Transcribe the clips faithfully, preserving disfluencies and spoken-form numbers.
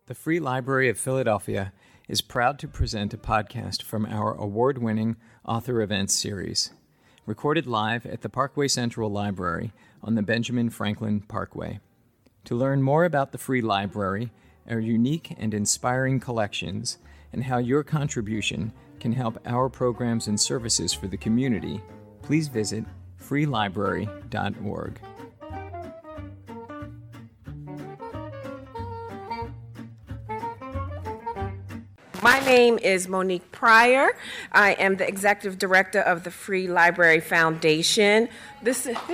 The Free Library of Philadelphia is proud to present a podcast from our award-winning Author Events series, recorded live at the Parkway Central Library on the Benjamin Franklin Parkway. To learn more about the Free Library, our unique and inspiring collections, and how your contribution can help our programs and services for the community, please visit free library dot org. My name is Monique Pryor. I am the Executive Director of the Free Library Foundation. This is...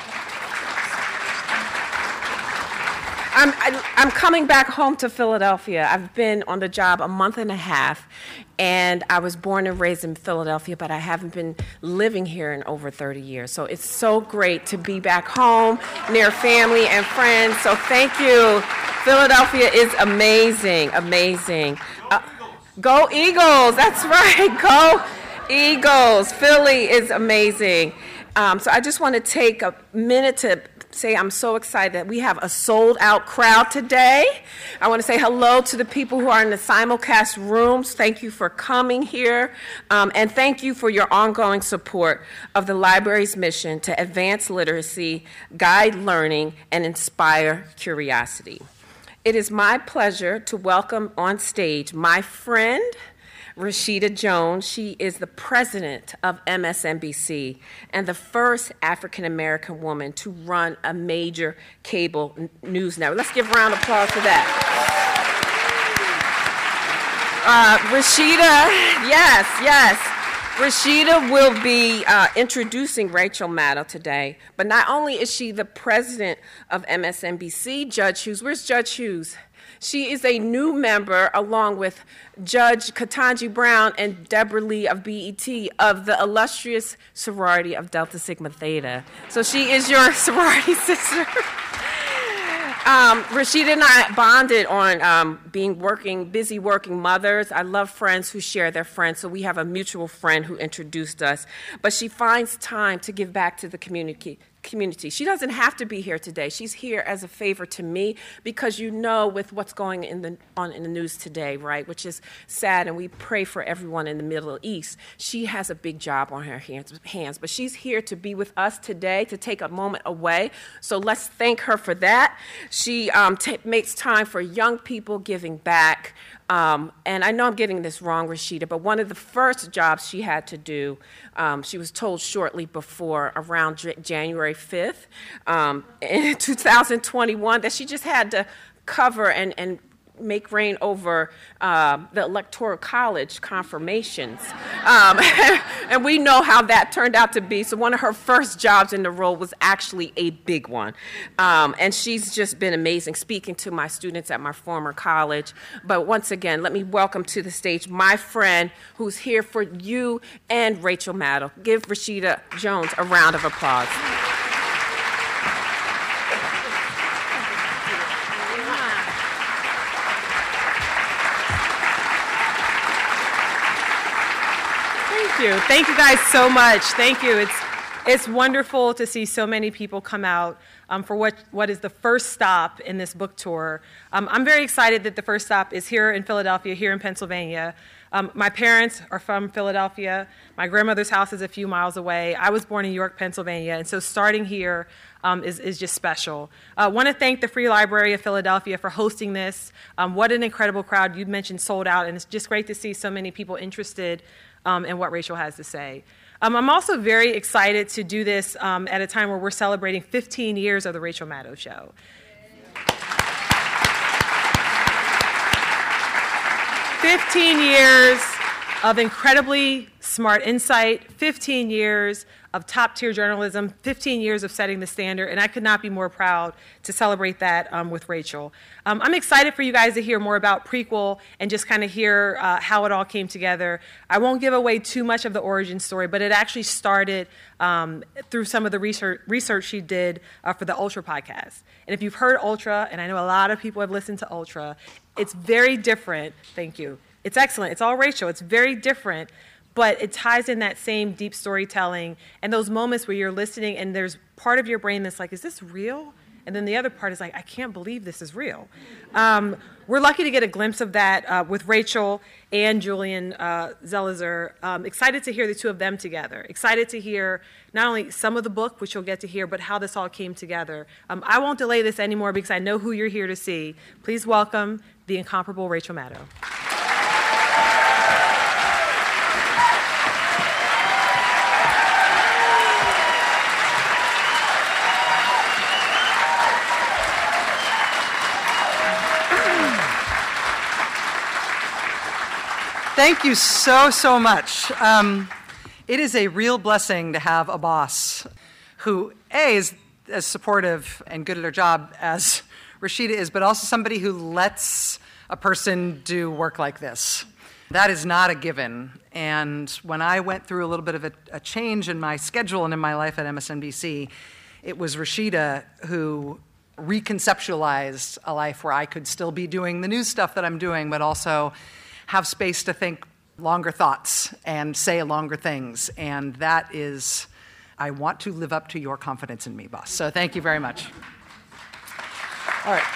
I'm, I'm coming back home to Philadelphia. I've been on the job a month and a half, and I was born and raised in Philadelphia, but I haven't been living here in over thirty years. So it's so great to be back home, near family and friends. So thank you. Philadelphia is amazing, amazing. Uh, Go Eagles, that's right, go Eagles. Philly is amazing. Um, so I just want to take a minute to say I'm so excited that we have a sold-out crowd today. I want to say hello to the people who are in the simulcast rooms. Thank you for coming here, um, and thank you for your ongoing support of the library's mission to advance literacy, guide learning, and inspire curiosity. It is my pleasure to welcome on stage my friend, Rashida Jones. She is the president of M S N B C and the first African-American woman to run a major cable n- news network. Let's give a round of applause for that. Uh, Rashida, yes, yes. Rashida will be uh, introducing Rachel Maddow today, but not only is she the president of M S N B C, Judge Hughes, where's Judge Hughes? She is a new member, along with Judge Ketanji Brown and Deborah Lee of B E T, of the illustrious sorority of Delta Sigma Theta. So she is your sorority sister. Um, Rashida and I bonded on um, being working, busy working mothers. I love friends who share their friends, so we have a mutual friend who introduced us. But she finds time to give back to the community. community. She doesn't have to be here today. She's here as a favor to me because you know with what's going in the, on in the news today, right, which is sad, and we pray for everyone in the Middle East. She has a big job on her hands, hands but she's here to be with us today, to take a moment away. So let's thank her for that. She um, t- makes time for young people giving back. Um, and I know I'm getting this wrong, Rashida, but one of the first jobs she had to do, um, she was told shortly before, around J- January fifth, um, in two thousand twenty-one, that she just had to cover and, and make reign over uh, the Electoral College confirmations. Um, and we know how that turned out to be. So one of her first jobs in the role was actually a big one. Um, and she's just been amazing, speaking to my students at my former college. But once again, let me welcome to the stage my friend who's here for you and Rachel Maddow. Give Rashida Jones a round of applause. Thank you. Thank you guys so much. Thank you. It's it's wonderful to see so many people come out um, for what, what is the first stop in this book tour. Um, I'm very excited that the first stop is here in Philadelphia, here in Pennsylvania. Um, my parents are from Philadelphia. My grandmother's house is a few miles away. I was born in York, Pennsylvania, and so starting here um, is, is just special. I uh, want to thank the Free Library of Philadelphia for hosting this. Um, what an incredible crowd. You mentioned sold out, and it's just great to see so many people interested Um, and what Rachel has to say. Um, I'm also very excited to do this um, at a time where we're celebrating fifteen years of The Rachel Maddow Show. fifteen years of incredibly smart insight, fifteen years of top-tier journalism, fifteen years of setting the standard, and I could not be more proud to celebrate that um, with Rachel. Um, I'm excited for you guys to hear more about Prequel and just kind of hear uh, how it all came together. I won't give away too much of the origin story, but it actually started um, through some of the research, research she did uh, for the Ultra podcast. And if you've heard Ultra, and I know a lot of people have listened to Ultra, it's very different. Thank you. It's excellent. It's all Rachel. It's very different, but it ties in that same deep storytelling and those moments where you're listening and there's part of your brain that's like, is this real? And then the other part is like, I can't believe this is real. Um, we're lucky to get a glimpse of that uh, with Rachel and Julian uh, Zelizer. Um, excited to hear the two of them together. Excited to hear not only some of the book, which you'll get to hear, but how this all came together. Um, I won't delay this anymore because I know who you're here to see. Please welcome the incomparable Rachel Maddow. Thank you so, so much. Um, it is a real blessing to have a boss who, A, is as supportive and good at her job as Rashida is, but also somebody who lets a person do work like this. That is not a given. And when I went through a little bit of a, a change in my schedule and in my life at M S N B C, it was Rashida who reconceptualized a life where I could still be doing the news stuff that I'm doing, but also have space to think longer thoughts and say longer things. And that is, I want to live up to your confidence in me, boss. So thank you very much. All right.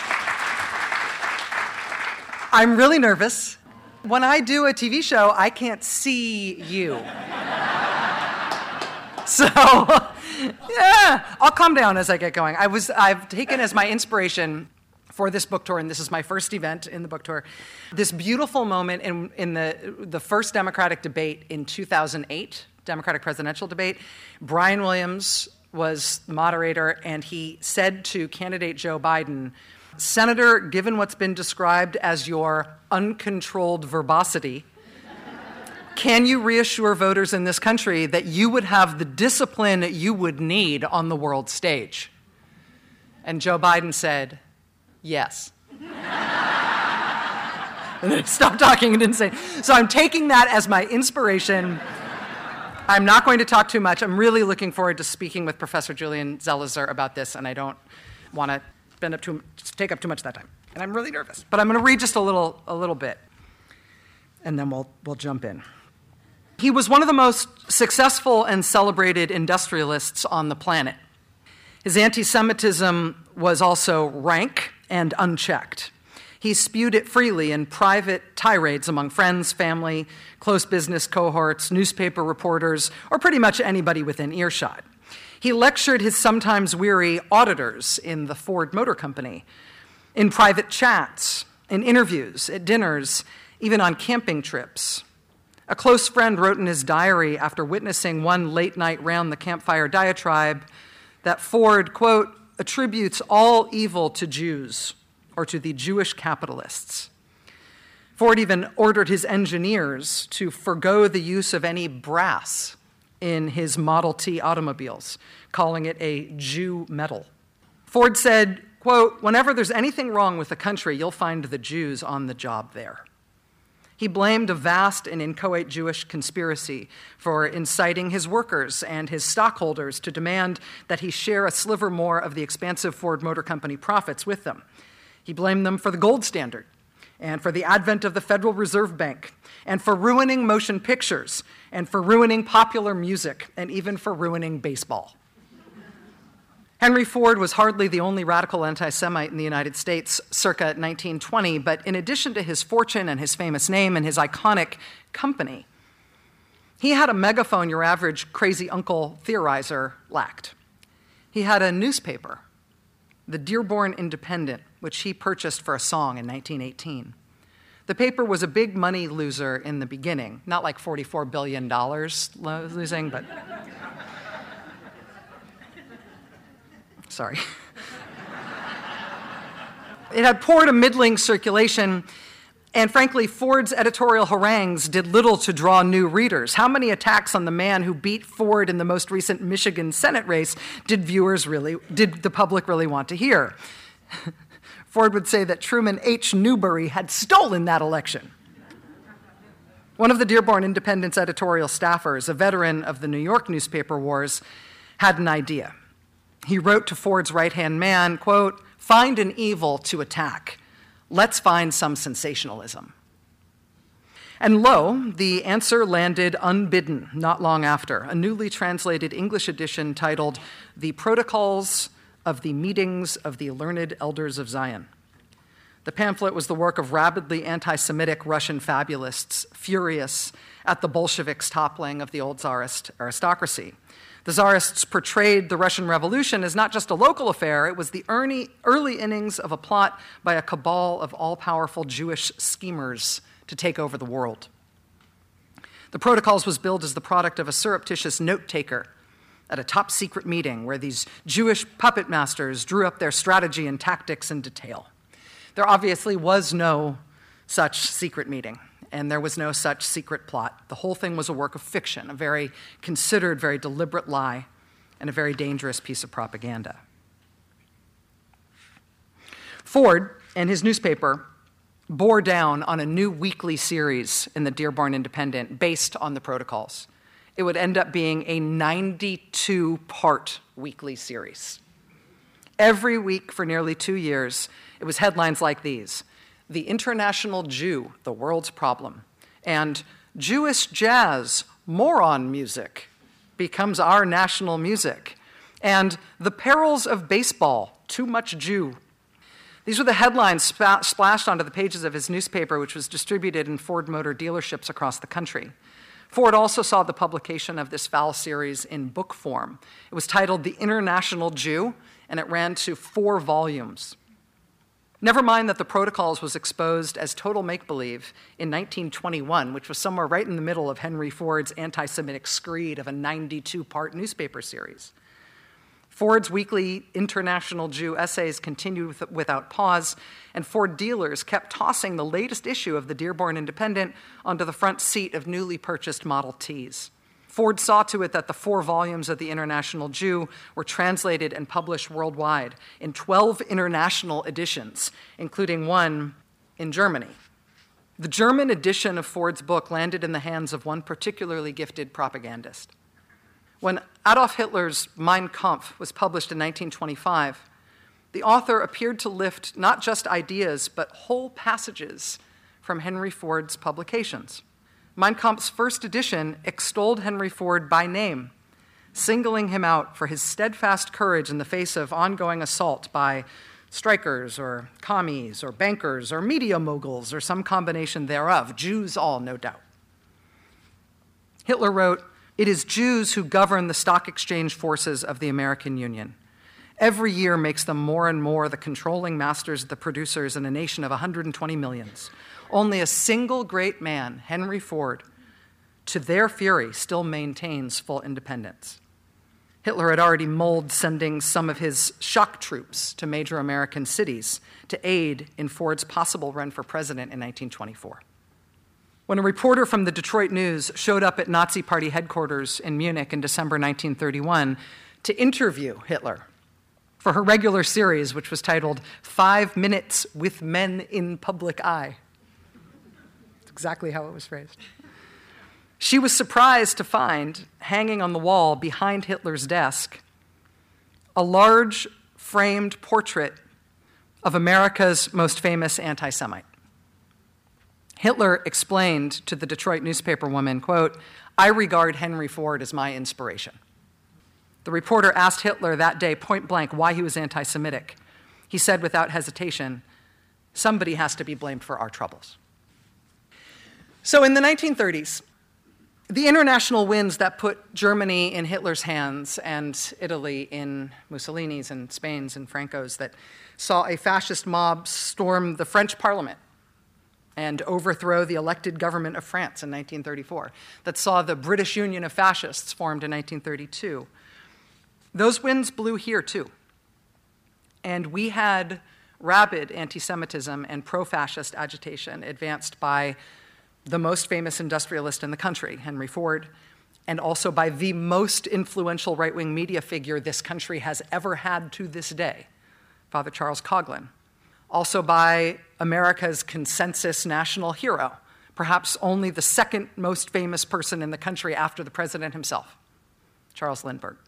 I'm really nervous. When I do a T V show, I can't see you. So, yeah, I'll calm down as I get going. I was, I've taken as my inspiration for this book tour, and this is my first event in the book tour, this beautiful moment in, in the, the first Democratic debate in two thousand eight, Democratic presidential debate. Brian Williams was moderator, and he said to candidate Joe Biden, "Senator, given what's been described as your uncontrolled verbosity, can you reassure voters in this country that you would have the discipline you would need on the world stage?" And Joe Biden said, "Yes." And then stopped talking and didn't say. So I'm taking that as my inspiration. I'm not going to talk too much. I'm really looking forward to speaking with Professor Julian Zelizer about this, and I don't want to spend up too, take up too much of that time. And I'm really nervous. But I'm going to read just a little, a little bit, and then we'll, we'll jump in. He was one of the most successful and celebrated industrialists on the planet. His anti-Semitism was also rank and unchecked. He spewed it freely in private tirades among friends, family, close business cohorts, newspaper reporters, or pretty much anybody within earshot. He lectured his sometimes weary auditors in the Ford Motor Company, in private chats, in interviews, at dinners, even on camping trips. A close friend wrote in his diary after witnessing one late-night round-the-campfire diatribe that Ford, quote, attributes all evil to Jews or to the Jewish capitalists. Ford even ordered his engineers to forgo the use of any brass in his Model T automobiles, calling it a Jew metal. Ford said, quote, "Whenever there's anything wrong with the country, you'll find the Jews on the job there." He blamed a vast and inchoate Jewish conspiracy for inciting his workers and his stockholders to demand that he share a sliver more of the expansive Ford Motor Company profits with them. He blamed them for the gold standard and for the advent of the Federal Reserve Bank and for ruining motion pictures and for ruining popular music and even for ruining baseball. Henry Ford was hardly the only radical anti-Semite in the United States circa nineteen twenty, but in addition to his fortune and his famous name and his iconic company, he had a megaphone your average crazy uncle theorizer lacked. He had a newspaper, the Dearborn Independent, which he purchased for a song in nineteen eighteen. The paper was a big money loser in the beginning, not like forty-four billion dollars losing, but... Sorry. It had poor to middling circulation, and frankly, Ford's editorial harangues did little to draw new readers. How many attacks on the man who beat Ford in the most recent Michigan Senate race did viewers really, did the public really want to hear? Ford would say that Truman H. Newberry had stolen that election. One of the Dearborn Independent's editorial staffers, a veteran of the New York newspaper wars, had an idea. He wrote to Ford's right-hand man, quote, "Find an evil to attack. Let's find some sensationalism." And lo, the answer landed unbidden not long after, a newly translated English edition titled The Protocols of the Meetings of the Learned Elders of Zion. The pamphlet was the work of rabidly anti-Semitic Russian fabulists, furious at the Bolsheviks' toppling of the old Tsarist aristocracy. The Tsarists portrayed the Russian Revolution as not just a local affair, it was the early, early innings of a plot by a cabal of all-powerful Jewish schemers to take over the world. The Protocols was billed as the product of a surreptitious note-taker at a top-secret meeting where these Jewish puppet masters drew up their strategy and tactics in detail. There obviously was no such secret meeting, and there was no such secret plot. The whole thing was a work of fiction, a very considered, very deliberate lie, and a very dangerous piece of propaganda. Ford and his newspaper bore down on a new weekly series in the Dearborn Independent based on the Protocols. It would end up being a ninety-two part weekly series. Every week for nearly two years, it was headlines like these: "The International Jew, the World's Problem," and "Jewish Jazz, Moron Music, becomes our national music," and "The Perils of Baseball, Too Much Jew." These were the headlines sp- splashed onto the pages of his newspaper, which was distributed in Ford Motor dealerships across the country. Ford also saw the publication of this foul series in book form. It was titled The International Jew, and it ran to four volumes. Never mind that the Protocols was exposed as total make-believe in nineteen twenty-one, which was somewhere right in the middle of Henry Ford's anti-Semitic screed of a ninety-two part newspaper series. Ford's weekly International Jew essays continued with, without pause, and Ford dealers kept tossing the latest issue of the Dearborn Independent onto the front seat of newly purchased Model Ts. Ford saw to it that the four volumes of the International Jew were translated and published worldwide in twelve international editions, including one in Germany. The German edition of Ford's book landed in the hands of one particularly gifted propagandist. When Adolf Hitler's Mein Kampf was published in nineteen twenty-five, the author appeared to lift not just ideas, but whole passages from Henry Ford's publications. Mein Kampf's first edition extolled Henry Ford by name, singling him out for his steadfast courage in the face of ongoing assault by strikers or commies or bankers or media moguls or some combination thereof, Jews all, no doubt. Hitler wrote, "It is Jews who govern the stock exchange forces of the American Union. Every year makes them more and more the controlling masters of the producers in a nation of one hundred twenty millions. Only a single great man, Henry Ford, to their fury, still maintains full independence." Hitler had already mulled sending some of his shock troops to major American cities to aid in Ford's possible run for president in nineteen twenty-four. When a reporter from the Detroit News showed up at Nazi Party headquarters in Munich in December nineteen thirty-one to interview Hitler for her regular series, which was titled Five Minutes with Men in Public Eye. That's exactly how it was phrased. She was surprised to find, hanging on the wall behind Hitler's desk, a large framed portrait of America's most famous anti-Semite. Hitler explained to the Detroit newspaper woman, quote, "I regard Henry Ford as my inspiration." The reporter asked Hitler that day point blank why he was anti-Semitic. He said without hesitation, "Somebody has to be blamed for our troubles." So in the nineteen thirties, the international winds that put Germany in Hitler's hands and Italy in Mussolini's and Spain's and Franco's, that saw a fascist mob storm the French parliament and overthrow the elected government of France in nineteen thirty-four, that saw the British Union of Fascists formed in nineteen thirty-two. Those winds blew here too. And we had rabid anti-Semitism and pro-fascist agitation advanced by the most famous industrialist in the country, Henry Ford, and also by the most influential right-wing media figure this country has ever had to this day, Father Charles Coughlin. Also by America's consensus national hero, perhaps only the second most famous person in the country after the president himself, Charles Lindbergh.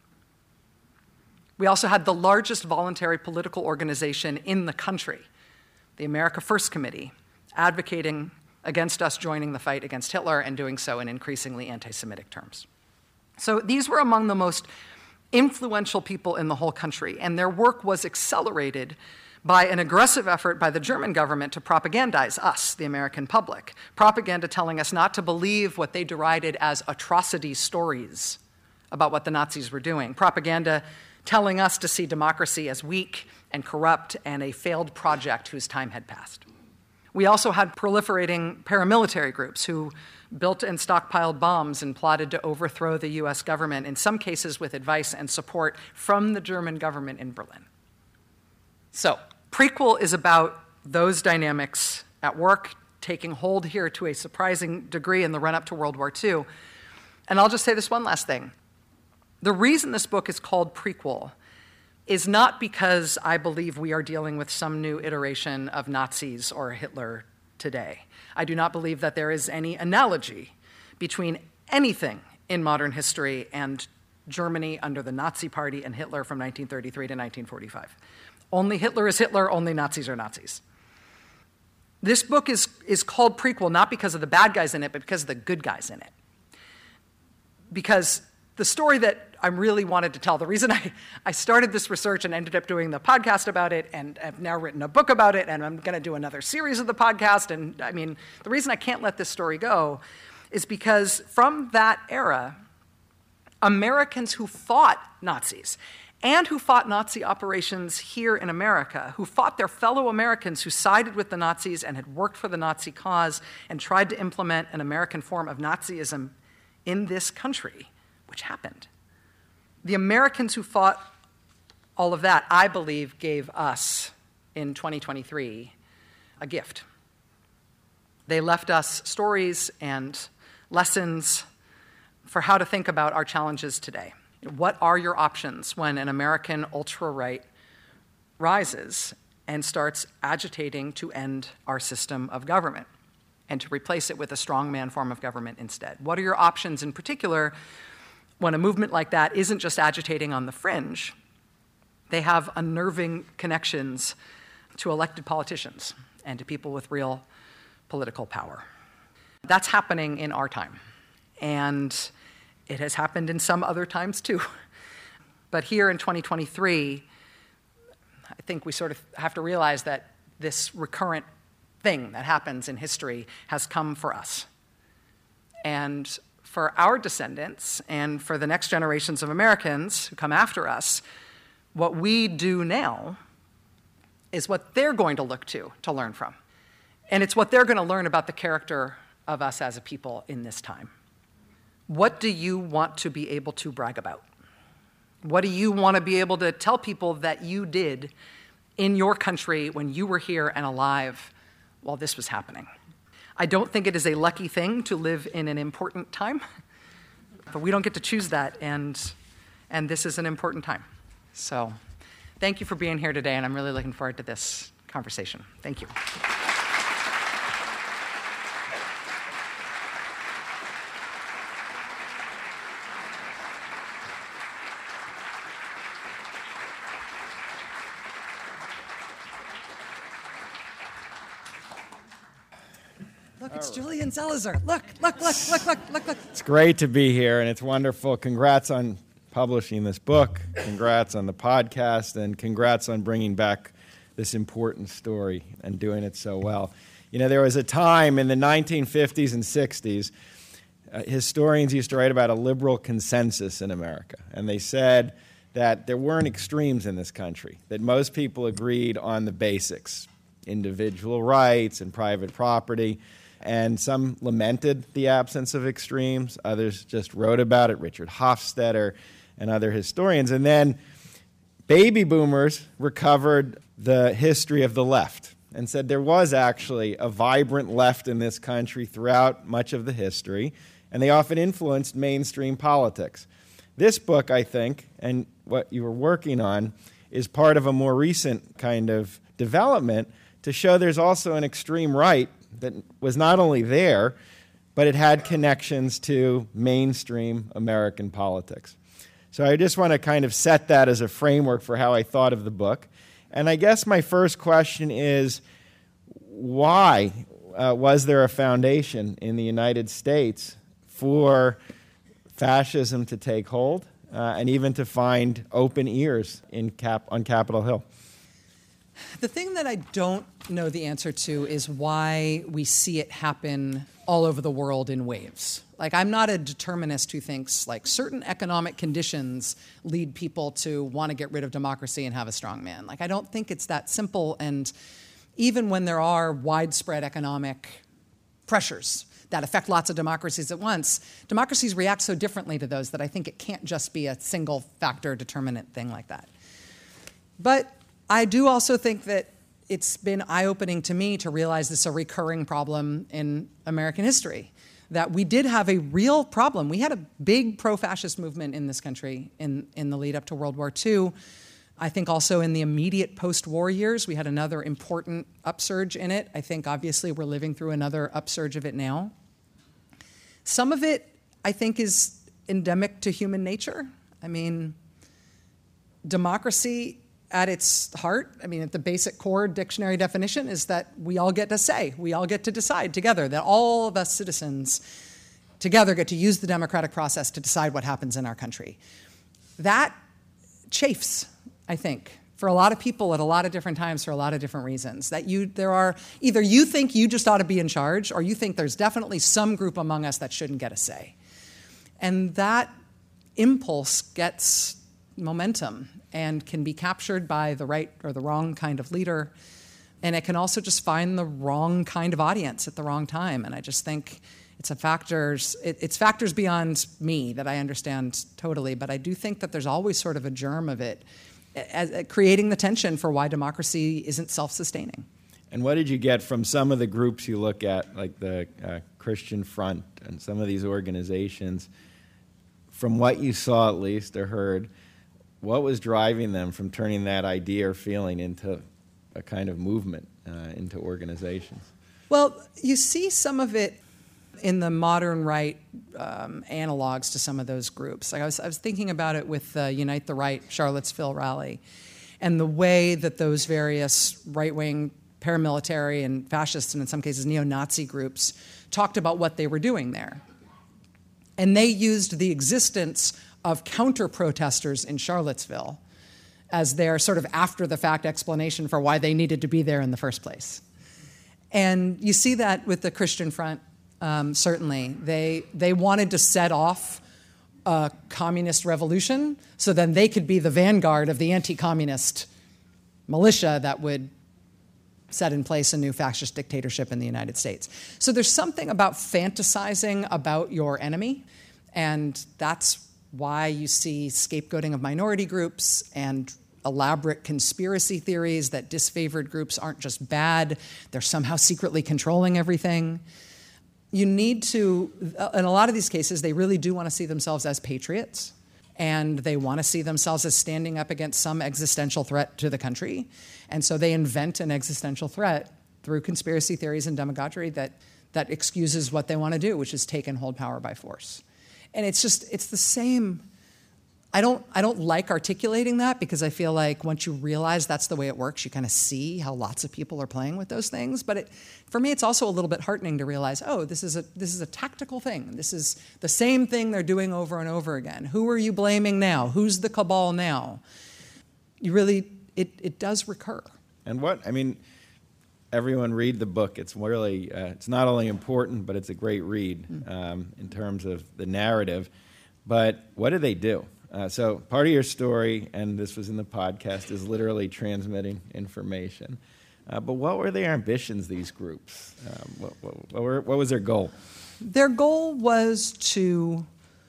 We also had the largest voluntary political organization in the country, the America First Committee, advocating against us joining the fight against Hitler and doing so in increasingly anti-Semitic terms. So these were among the most influential people in the whole country, and their work was accelerated by an aggressive effort by the German government to propagandize us, the American public. Propaganda telling us not to believe what they derided as atrocity stories about what the Nazis were doing. Propaganda telling us to see democracy as weak and corrupt and a failed project whose time had passed. We also had proliferating paramilitary groups who built and stockpiled bombs and plotted to overthrow the U S government, in some cases with advice and support from the German government in Berlin. So, Prequel is about those dynamics at work, taking hold here to a surprising degree in the run-up to World War Two. And I'll just say this one last thing. The reason this book is called Prequel is not because I believe we are dealing with some new iteration of Nazis or Hitler today. I do not believe that there is any analogy between anything in modern history and Germany under the Nazi Party and Hitler from nineteen thirty-three to nineteen forty-five. Only Hitler is Hitler, only Nazis are Nazis. This book is, is called Prequel not because of the bad guys in it, but because of the good guys in it. Because the story that I really wanted to tell, the reason I, I started this research and ended up doing the podcast about it, and have now written a book about it, and I'm going to do another series of the podcast, and I mean, the reason I can't let this story go is because from that era, Americans who fought Nazis and who fought Nazi operations here in America, who fought their fellow Americans who sided with the Nazis and had worked for the Nazi cause and tried to implement an American form of Nazism in this country, which happened. The Americans who fought all of that, I believe, gave us, in twenty twenty-three, a gift. They left us stories and lessons for how to think about our challenges today. What are your options when an American ultra-right rises and starts agitating to end our system of government and to replace it with a strongman form of government instead? What are your options in particular when a movement like that isn't just agitating on the fringe? They have unnerving connections to elected politicians and to people with real political power. That's happening in our time. And it has happened in some other times too. But here in twenty twenty-three, I think we sort of have to realize that this recurrent thing that happens in history has come for us. And for our descendants and for the next generations of Americans who come after us, what we do now is what they're going to look to to learn from. And it's what they're going to learn about the character of us as a people in this time. What do you want to be able to brag about? What do you want to be able to tell people that you did in your country when you were here and alive while this was happening? I don't think it is a lucky thing to live in an important time, but we don't get to choose that, and, and this is an important time. So thank you for being here today, and I'm really looking forward to this conversation. Thank you. Look, it's Julian Zelizer. Look, look, look, look, look, look, look. It's great to be here, and it's wonderful. Congrats on publishing this book. Congrats on the podcast, and congrats on bringing back this important story and doing it so well. You know, there was a time in the nineteen fifties and sixties, uh, historians used to write about a liberal consensus in America, and they said that there weren't extremes in this country, that most people agreed on the basics, individual rights and private property. And some lamented the absence of extremes. Others just wrote about it, Richard Hofstadter and other historians. And then baby boomers recovered the history of the left and said there was actually a vibrant left in this country throughout much of the history, and they often influenced mainstream politics. This book, I think, and what you were working on, is part of a more recent kind of development to show there's also an extreme right that was not only there, but it had connections to mainstream American politics. So I just want to kind of set that as a framework for how I thought of the book. And I guess my first question is, why uh, was there a foundation in the United States for fascism to take hold uh, and even to find open ears in Cap- on Capitol Hill. The thing that I don't know the answer to is why we see it happen all over the world in waves. Like, I'm not a determinist who thinks, like, certain economic conditions lead people to want to get rid of democracy and have a strong man. Like, I don't think it's that simple. And even when there are widespread economic pressures that affect lots of democracies at once, democracies react so differently to those that I think it can't just be a single factor determinant thing like that. But I do also think that it's been eye-opening to me to realize this is a recurring problem in American history, that we did have a real problem. We had a big pro-fascist movement in this country in, in the lead up to World War Two. I think also in the immediate post-war years, we had another important upsurge in it. I think obviously we're living through another upsurge of it now. Some of it, I think, is endemic to human nature. I mean, democracy at its heart, I mean, at the basic core dictionary definition is that we all get to say, we all get to decide together, that all of us citizens together get to use the democratic process to decide what happens in our country. That chafes, I think, for a lot of people at a lot of different times for a lot of different reasons. That you, there are, either you think you just ought to be in charge, or you think there's definitely some group among us that shouldn't get a say. And that impulse gets momentum and can be captured by the right or the wrong kind of leader. And it can also just find the wrong kind of audience at the wrong time. And I just think it's a factors, it, it's factors beyond me that I understand totally, but I do think that there's always sort of a germ of it, as, as creating the tension for why democracy isn't self-sustaining. And what did you get from some of the groups you look at, like the uh, Christian Front and some of these organizations, from what you saw at least or heard? What was driving them from turning that idea or feeling into a kind of movement, uh, into organizations? Well, you see some of it in the modern right um, analogs to some of those groups. Like I was, I was thinking about it with the Unite the Right Charlottesville rally and the way that those various right-wing paramilitary and fascist, and in some cases neo-Nazi groups, talked about what they were doing there. And they used the existence of counter-protesters in Charlottesville as their sort of after-the-fact explanation for why they needed to be there in the first place. And you see that with the Christian Front, um, certainly. They, they wanted to set off a communist revolution so then they could be the vanguard of the anti-communist militia that would set in place a new fascist dictatorship in the United States. So there's something about fantasizing about your enemy, and that's why you see scapegoating of minority groups and elaborate conspiracy theories that disfavored groups aren't just bad, they're somehow secretly controlling everything. You need to, in a lot of these cases, they really do want to see themselves as patriots, and they want to see themselves as standing up against some existential threat to the country. And so they invent an existential threat through conspiracy theories and demagoguery that, that excuses what they want to do, which is take and hold power by force. And it's just, it's the same. I don't, I don't like articulating that because I feel like once you realize that's the way it works, you kind of see how lots of people are playing with those things. But it, for me, it's also a little bit heartening to realize, oh, this is a, this is a tactical thing. This is the same thing they're doing over and over again. Who are you blaming now? Who's the cabal now? You really, it, it does recur. And what, I mean, everyone read the book. It's really, uh, it's not only important, but it's a great read um, in terms of the narrative. But what do they do? Uh, so part of your story, and this was in the podcast, is literally transmitting information. Uh, but what were their ambitions, these groups? Um, what, what, what, were, what was their goal? Their goal was to,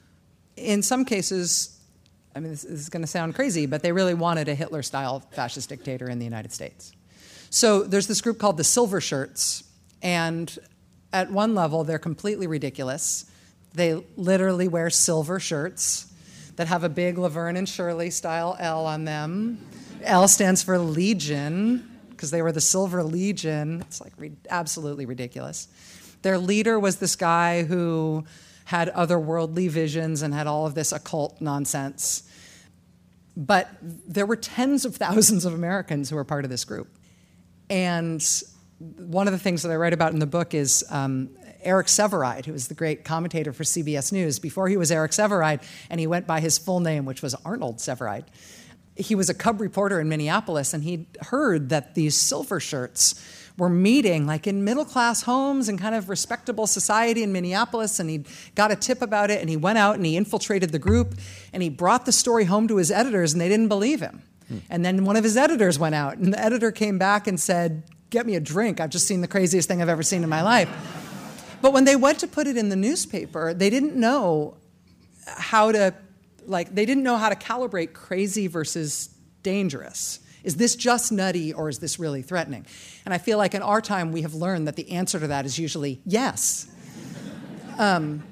in some cases, I mean, this, this is going to sound crazy, but they really wanted a Hitler-style fascist dictator in the United States. So there's this group called the Silver Shirts, and at one level, they're completely ridiculous. They literally wear silver shirts that have a big Laverne and Shirley-style L on them. L stands for Legion, because they were the Silver Legion. It's like re- absolutely ridiculous. Their leader was this guy who had otherworldly visions and had all of this occult nonsense. But there were tens of thousands of Americans who were part of this group. And one of the things that I write about in the book is um, Eric Sevareid, who was the great commentator for C B S News, before he was Eric Sevareid, and he went by his full name, which was Arnold Sevareid. He was a cub reporter in Minneapolis, and he'd heard that these silver shirts were meeting like in middle-class homes and kind of respectable society in Minneapolis, and he got a tip about it, and he went out and he infiltrated the group, and he brought the story home to his editors, and they didn't believe him. Hmm. And then one of his editors went out, and the editor came back and said, "Get me a drink. I've just seen the craziest thing I've ever seen in my life." But when they went to put it in the newspaper, they didn't know how to, like, they didn't know how to calibrate crazy versus dangerous. Is this just nutty, or is this really threatening? And I feel like in our time, we have learned that the answer to that is usually yes. um,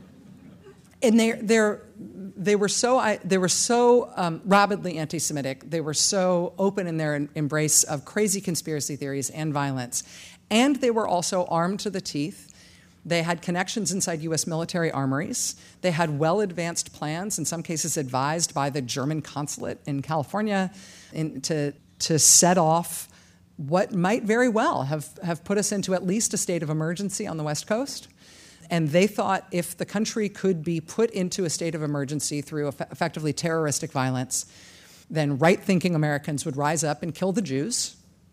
and they they're, they were so I, they were so um, rabidly anti-Semitic. They were so open in their embrace of crazy conspiracy theories and violence, and they were also armed to the teeth. They had connections inside U S military armories. They had well-advanced plans, in some cases advised by the German consulate in California, in, to, to set off what might very well have, have put us into at least a state of emergency on the West Coast. And they thought if the country could be put into a state of emergency through eff- effectively terroristic violence, then right-thinking Americans would rise up and kill the Jews,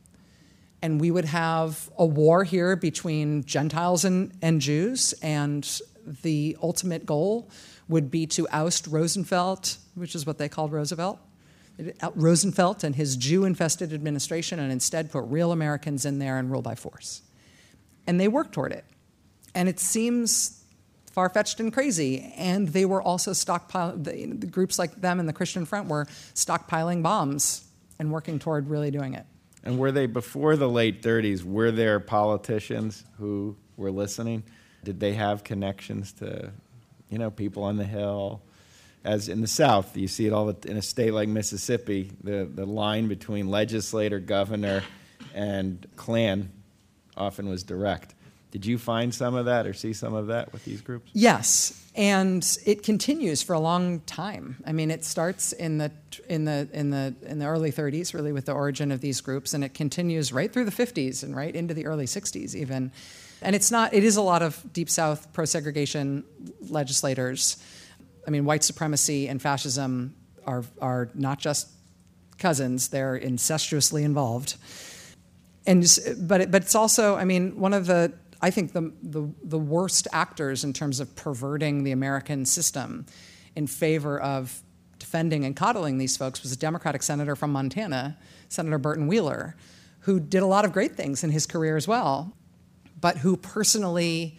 and we would have a war here between Gentiles and, and Jews, and the ultimate goal would be to oust Roosevelt, which is what they called Roosevelt, Roosevelt and his Jew-infested administration, and instead put real Americans in there and rule by force. And they worked toward it. And it seems far-fetched and crazy, and they were also stockpiling, the, the groups like them and the Christian Front were stockpiling bombs and working toward really doing it. And were they, before the late thirties, were there politicians who were listening? Did they have connections to, you know, people on the Hill? As in the South, you see it all in a state like Mississippi, the, the line between legislator, governor, and Klan often was direct. Did you find some of that or see some of that with these groups? Yes, and it continues for a long time. I mean, it starts in the in the in the in the early thirties, really, with the origin of these groups, and it continues right through the fifties and right into the early sixties, even. And it's not. It is a lot of Deep South pro-segregation legislators. I mean, white supremacy and fascism are are not just cousins; they're incestuously involved. And but it, but it's also, I mean, one of the I think the, the the worst actors in terms of perverting the American system in favor of defending and coddling these folks was a Democratic senator from Montana, Senator Burton Wheeler, who did a lot of great things in his career as well, but who personally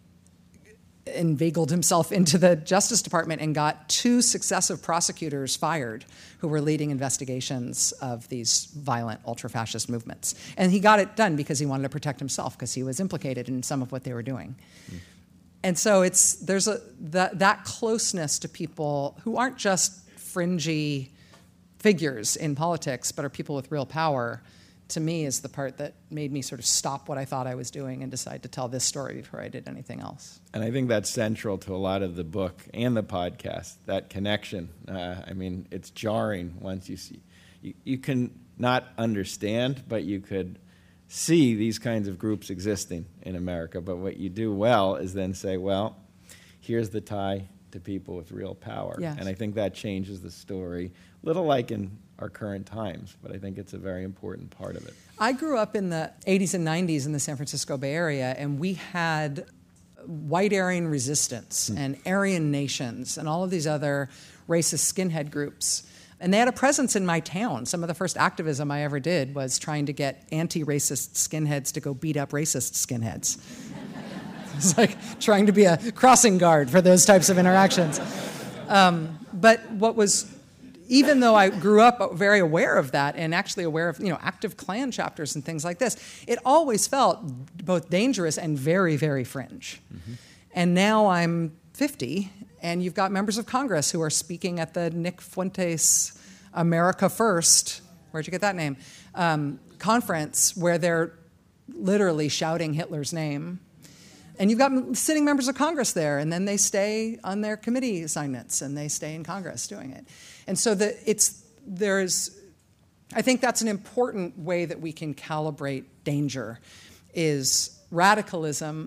inveigled himself into the Justice Department and got two successive prosecutors fired who were leading investigations of these violent ultra-fascist movements. And he got it done because he wanted to protect himself, because he was implicated in some of what they were doing. Mm. And so it's there's a that, that closeness to people who aren't just fringy figures in politics, but are people with real power, to me, is the part that made me sort of stop what I thought I was doing and decide to tell this story before I did anything else. And I think that's central to a lot of the book and the podcast, that connection. Uh, I mean, it's jarring once you see. You, you can not understand, but you could see these kinds of groups existing in America. But what you do well is then say, well, here's the tie to people with real power. Yes. And I think that changes the story, little like in our current times, but I think it's a very important part of it. I grew up in the eighties and nineties in the San Francisco Bay Area, and we had white Aryan resistance mm. and Aryan nations and all of these other racist skinhead groups. And they had a presence in my town. Some of the first activism I ever did was trying to get anti-racist skinheads to go beat up racist skinheads. It's like trying to be a crossing guard for those types of interactions. Um, but what was... Even though I grew up very aware of that and actually aware of, you know, active Klan chapters and things like this, it always felt both dangerous and very, very fringe. Mm-hmm. And now I'm fifty, and you've got members of Congress who are speaking at the Nick Fuentes America First, where'd you get that name, um, conference where they're literally shouting Hitler's name. And you've got sitting members of Congress there, and then they stay on their committee assignments, and they stay in Congress doing it. And so the, it's there's, I think that's an important way that we can calibrate danger, is radicalism,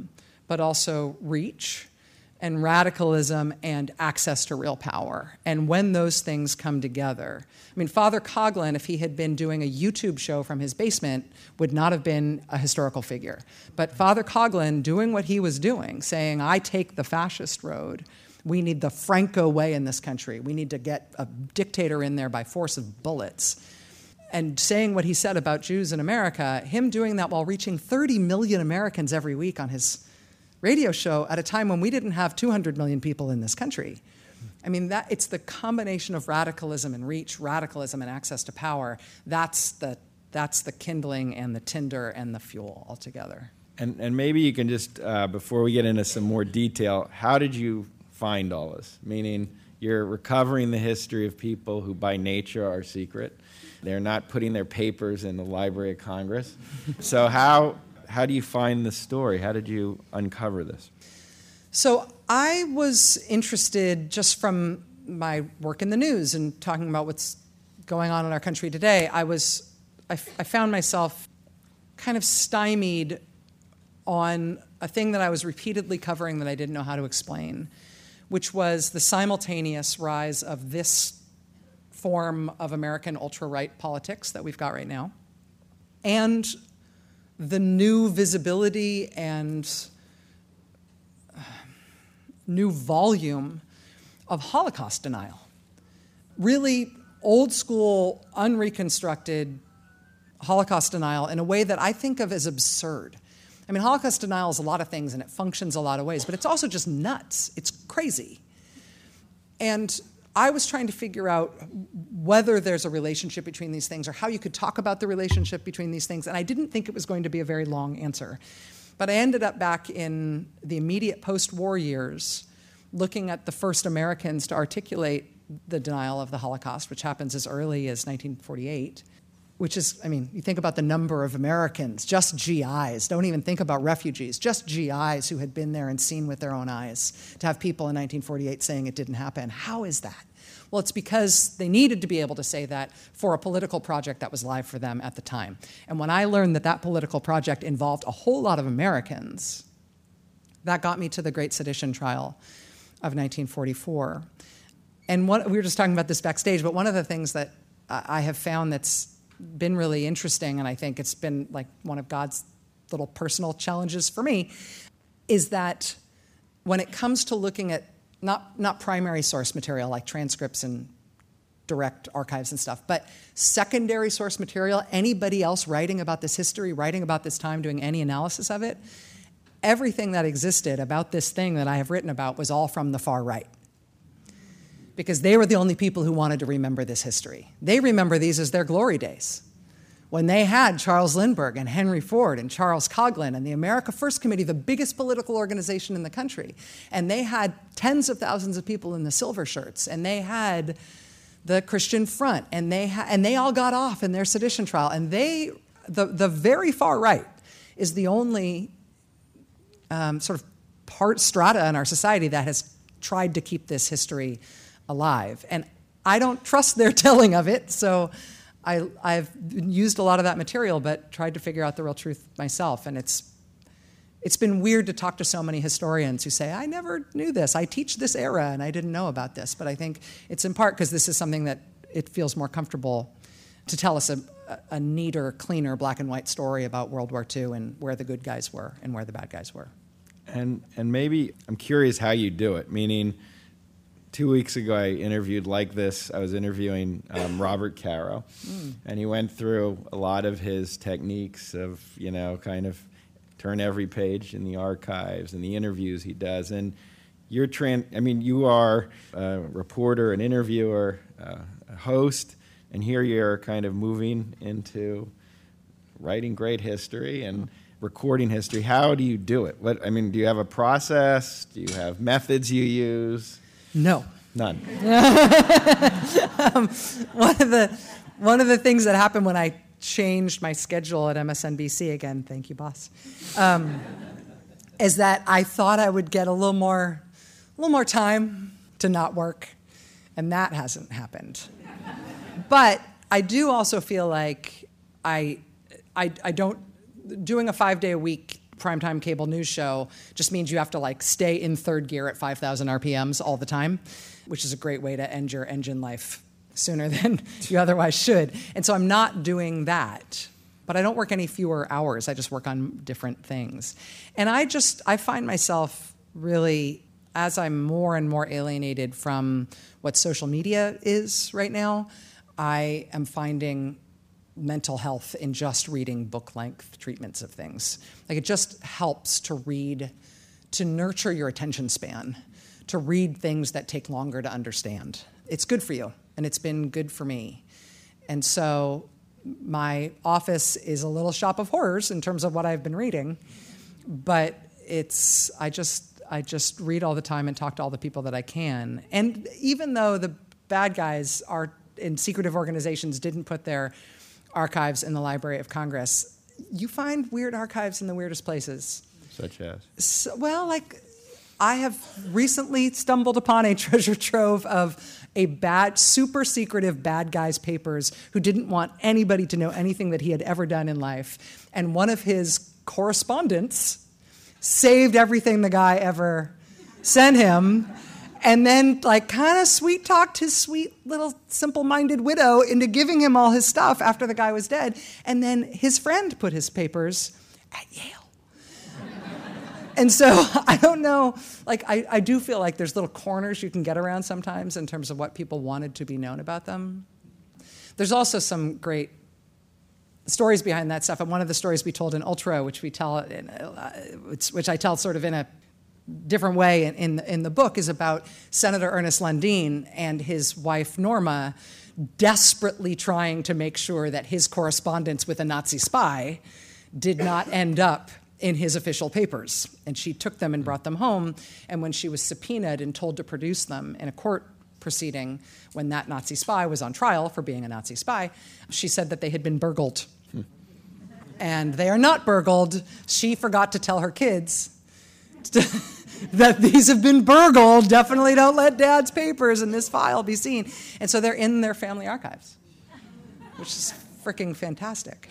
but also reach, and radicalism and access to real power. And when those things come together, I mean, Father Coughlin, if he had been doing a YouTube show from his basement, would not have been a historical figure. But Father Coughlin doing what he was doing, saying, I take the fascist road. We need the Franco way in this country. We need to get a dictator in there by force of bullets. And saying what he said about Jews in America, him doing that while reaching thirty million Americans every week on his radio show at a time when we didn't have two hundred million people in this country. I mean, that it's the combination of radicalism and reach, radicalism and access to power. That's the that's the kindling and the tinder and the fuel altogether. And and maybe you can just, uh, before we get into some more detail, how did you find all this? Meaning, you're recovering the history of people who by nature are secret. They're not putting their papers in the Library of Congress. So how how do you find the story? How did you uncover this? So I was interested just from my work in the news and talking about what's going on in our country today. I was I, I found myself kind of stymied on a thing that I was repeatedly covering that I didn't know how to explain, which was the simultaneous rise of this form of American ultra-right politics that we've got right now, and the new visibility and uh, new volume of Holocaust denial. Really old school, unreconstructed Holocaust denial in a way that I think of as absurd. I mean, Holocaust denial is a lot of things and it functions a lot of ways, but it's also just nuts. It's crazy. And I was trying to figure out whether there's a relationship between these things or how you could talk about the relationship between these things, and I didn't think it was going to be a very long answer. But I ended up back in the immediate post-war years looking at the first Americans to articulate the denial of the Holocaust, which happens as early as nineteen forty-eight, which is, I mean, you think about the number of Americans, just G Is, don't even think about refugees, just G Is who had been there and seen with their own eyes, to have people in nineteen forty-eight saying it didn't happen. How is that? Well, it's because they needed to be able to say that for a political project that was live for them at the time. And when I learned that that political project involved a whole lot of Americans, that got me to the Great Sedition Trial of nineteen forty-four. And what, we were just talking about this backstage, but one of the things that I have found that's been really interesting, and I think it's been like one of God's little personal challenges for me, is that when it comes to looking at not, not primary source material like transcripts and direct archives and stuff, but secondary source material, anybody else writing about this history, writing about this time, doing any analysis of it, everything that existed about this thing that I have written about was all from the far right. Because they were the only people who wanted to remember this history. They remember these as their glory days, when they had Charles Lindbergh and Henry Ford and Charles Coughlin and the America First Committee, the biggest political organization in the country. And they had tens of thousands of people in the silver shirts, and they had the Christian Front, and they ha- and they all got off in their sedition trial. And they, the, the very far right, is the only um, sort of part strata in our society that has tried to keep this history alive. And I don't trust their telling of it, so I, I've used a lot of that material, but tried to figure out the real truth myself. And it's it's been weird to talk to so many historians who say, I never knew this. I teach this era, and I didn't know about this. But I think it's in part because this is something that it feels more comfortable to tell us a, a neater, cleaner, black and white story about World War Two and where the good guys were and where the bad guys were. And and maybe I'm curious how you do it, meaning two weeks ago I interviewed like this. I was interviewing um, Robert Caro, mm. and he went through a lot of his techniques of, you know, kind of turn every page in the archives and the interviews he does. And you're, tran- I mean, you are a reporter, an interviewer, uh, a host, and here you're kind of moving into writing great history and recording history. How do you do it? What, I mean, do you have a process? Do you have methods you use? No. None. um, one of the one of the things that happened when I changed my schedule at M S N B C, again, thank you, boss, um, is that I thought I would get a little more, a little more time to not work, and that hasn't happened. But I do also feel like I, I, I don't, doing a five-day-a-week primetime cable news show just means you have to like stay in third gear at five thousand R P Ms all the time, which is a great way to end your engine life sooner than you otherwise should. And so I'm not doing that. But I don't work any fewer hours. I just work on different things. And I just, I find myself really, as I'm more and more alienated from what social media is right now, I am finding mental health in just reading book-length treatments of things. Like, it just helps to read, to nurture your attention span, to read things that take longer to understand. It's good for you, and it's been good for me. And so my office is a little shop of horrors in terms of what I've been reading, but it's, I just, I just read all the time and talk to all the people that I can. And even though the bad guys are in secretive organizations didn't put their archives in the Library of Congress, you find weird archives in the weirdest places. Such as? So, well, like, I have recently stumbled upon a treasure trove of a bad, super secretive bad guy's papers who didn't want anybody to know anything that he had ever done in life. And one of his correspondents saved everything the guy ever sent him, and then like kind of sweet talked his sweet little simple-minded widow into giving him all his stuff after the guy was dead. And then his friend put his papers at Yale. And so I don't know, like I, I do feel like there's little corners you can get around sometimes in terms of what people wanted to be known about them. There's also some great stories behind that stuff. And one of the stories we told in Ultra, which we tell, in, uh, which, which I tell sort of in a different way in, in, in the book, is about Senator Ernest Lundin and his wife Norma desperately trying to make sure that his correspondence with a Nazi spy did not end up in his official papers. And she took them and brought them home. And when she was subpoenaed and told to produce them in a court proceeding, when that Nazi spy was on trial for being a Nazi spy, she said that they had been burgled. Hmm. And they are not burgled. She forgot to tell her kids that these have been burgled. Definitely don't let Dad's papers in this file be seen. And so they're in their family archives, which is freaking fantastic.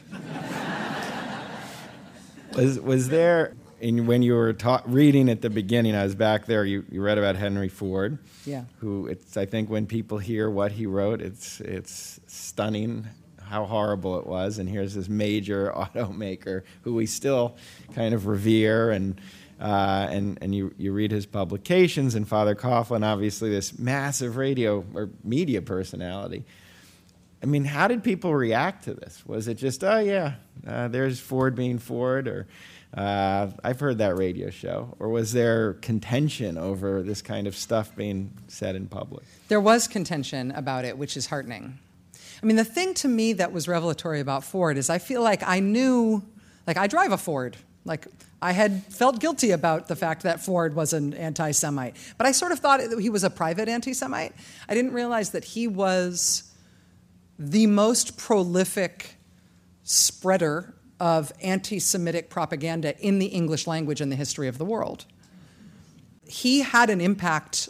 Was was there, in, when you were ta- reading at the beginning, I was back there, you, you read about Henry Ford, yeah. who it's, I think when people hear what he wrote, it's it's stunning how horrible it was. And here's this major automaker who we still kind of revere, and uh, and and you, you read his publications, and Father Coughlin, obviously this massive radio or media personality. I mean, how did people react to this? Was it just, oh, yeah, uh, there's Ford being Ford, or uh, I've heard that radio show? Or was there contention over this kind of stuff being said in public? There was contention about it, which is heartening. I mean, the thing to me that was revelatory about Ford is I feel like I knew, like I drive a Ford. Like I had felt guilty about the fact that Ford was an anti-Semite. But I sort of thought that he was a private anti-Semite. I didn't realize that he was the most prolific spreader of anti-Semitic propaganda in the English language in the history of the world. He had an impact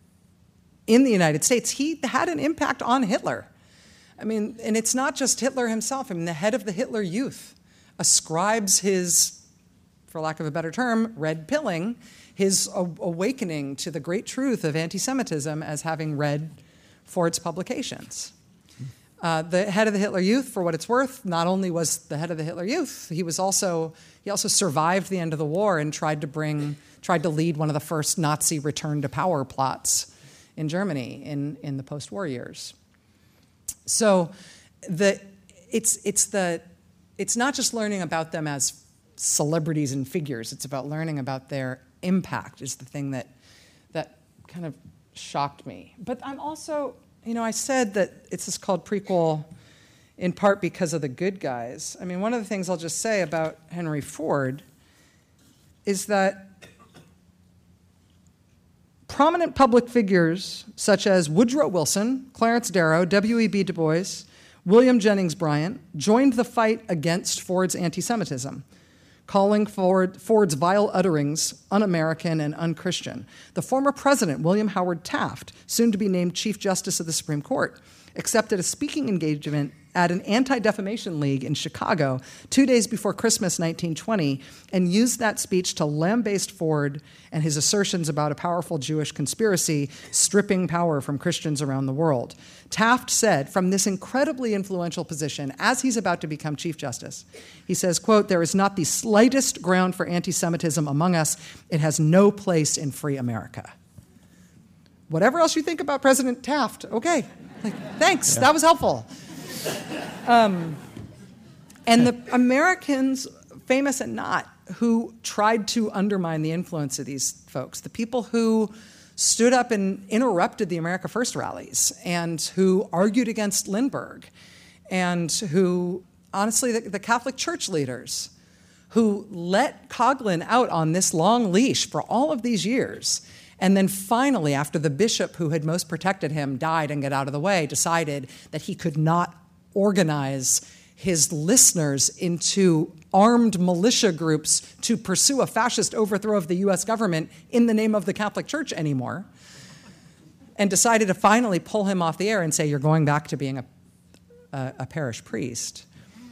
in the United States. He had an impact on Hitler. I mean, and it's not just Hitler himself. I mean, the head of the Hitler Youth ascribes his, for lack of a better term, red pilling, his a- awakening to the great truth of anti-Semitism as having read Ford's publications. Uh, the head of the Hitler Youth, for what it's worth, not only was the head of the Hitler Youth, he was also he also survived the end of the war and tried to bring tried to lead one of the first Nazi return to power plots in Germany in, in the post-war years. So the it's it's the it's not just learning about them as celebrities and figures. It's about learning about their impact is the thing that that kind of shocked me. But I'm also You know, I said that it's this called prequel in part because of the good guys. I mean, one of the things I'll just say about Henry Ford is that prominent public figures such as Woodrow Wilson, Clarence Darrow, W E B Du Bois, William Jennings Bryan joined the fight against Ford's anti-Semitism, calling Ford, Ford's vile utterings un-American and un-Christian. The former president, William Howard Taft, soon to be named Chief Justice of the Supreme Court, accepted a speaking engagement at an anti-defamation league in Chicago two days before Christmas nineteen twenty and used that speech to lambaste Ford and his assertions about a powerful Jewish conspiracy stripping power from Christians around the world. Taft said from this incredibly influential position, as he's about to become Chief Justice, he says, quote, "There is not the slightest ground for anti-Semitism among us. It has no place in free America." Whatever else you think about President Taft, okay, like, thanks, yeah. That was helpful. Um, and the Americans, famous and not, who tried to undermine the influence of these folks, the people who stood up and interrupted the America First rallies and who argued against Lindbergh and who, honestly, the, the Catholic Church leaders who let Coughlin out on this long leash for all of these years. And then finally, after the bishop who had most protected him died and got out of the way, decided that he could not organize his listeners into armed militia groups to pursue a fascist overthrow of the U S government in the name of the Catholic Church anymore, and decided to finally pull him off the air and say, you're going back to being a, a, a parish priest.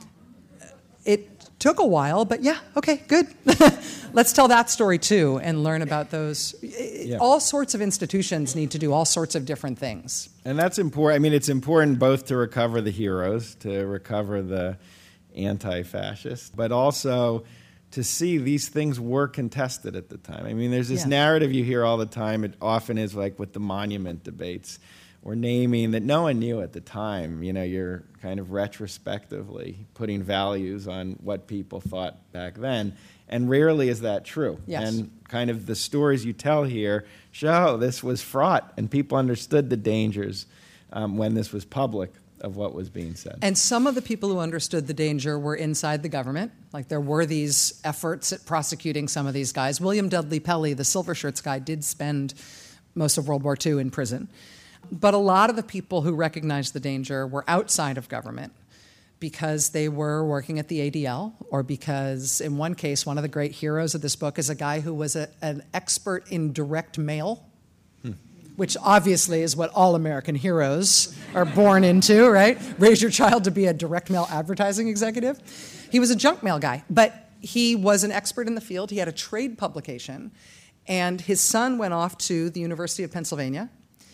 It took a while, but yeah, okay, good. Let's tell that story too and learn about those. Yeah. All sorts of institutions need to do all sorts of different things. And that's important. I mean, it's important both to recover the heroes, to recover the anti-fascists, but also to see these things were contested at the time. I mean, there's this yeah. narrative you hear all the time. It often is like with the monument debates or naming that no one knew at the time. You know, you're kind of retrospectively putting values on what people thought back then. And rarely is that true. Yes. And kind of the stories you tell here show this was fraught, and people understood the dangers um, when this was public of what was being said. And some of the people who understood the danger were inside the government. Like there were these efforts at prosecuting some of these guys. William Dudley Pelley, the Silver Shirts guy, did spend most of World War Two in prison. But a lot of the people who recognized the danger were outside of government because they were working at the A D L, or because, in one case, one of the great heroes of this book is a guy who was a, an expert in direct mail, hmm. which obviously is what all American heroes are born into, right? Raise your child to be a direct mail advertising executive. He was a junk mail guy, but he was an expert in the field. He had a trade publication, and his son went off to the University of Pennsylvania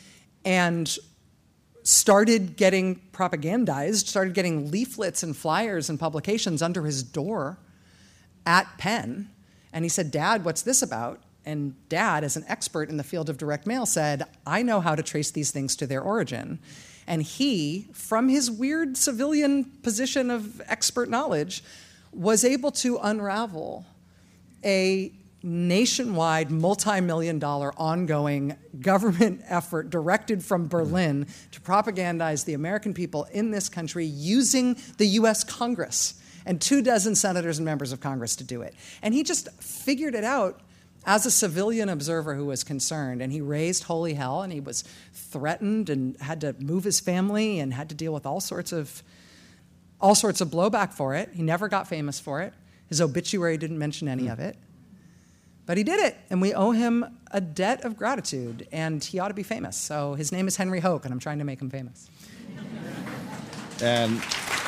and started getting propagandized, started getting leaflets and flyers and publications under his door at Penn. And he said, "Dad, what's this about?" And Dad, as an expert in the field of direct mail, said, "I know how to trace these things to their origin." And he, from his weird civilian position of expert knowledge, was able to unravel a nationwide, multi-million dollar ongoing government effort directed from Berlin to propagandize the American people in this country using the U S Congress and two dozen senators and members of Congress to do it. And he just figured it out as a civilian observer who was concerned, and he raised holy hell, and he was threatened and had to move his family and had to deal with all sorts of all sorts of blowback for it. He never got famous for it. His obituary didn't mention any of it. But he did it, and we owe him a debt of gratitude, and he ought to be famous. So his name is Henry Hoke, and I'm trying to make him famous. And,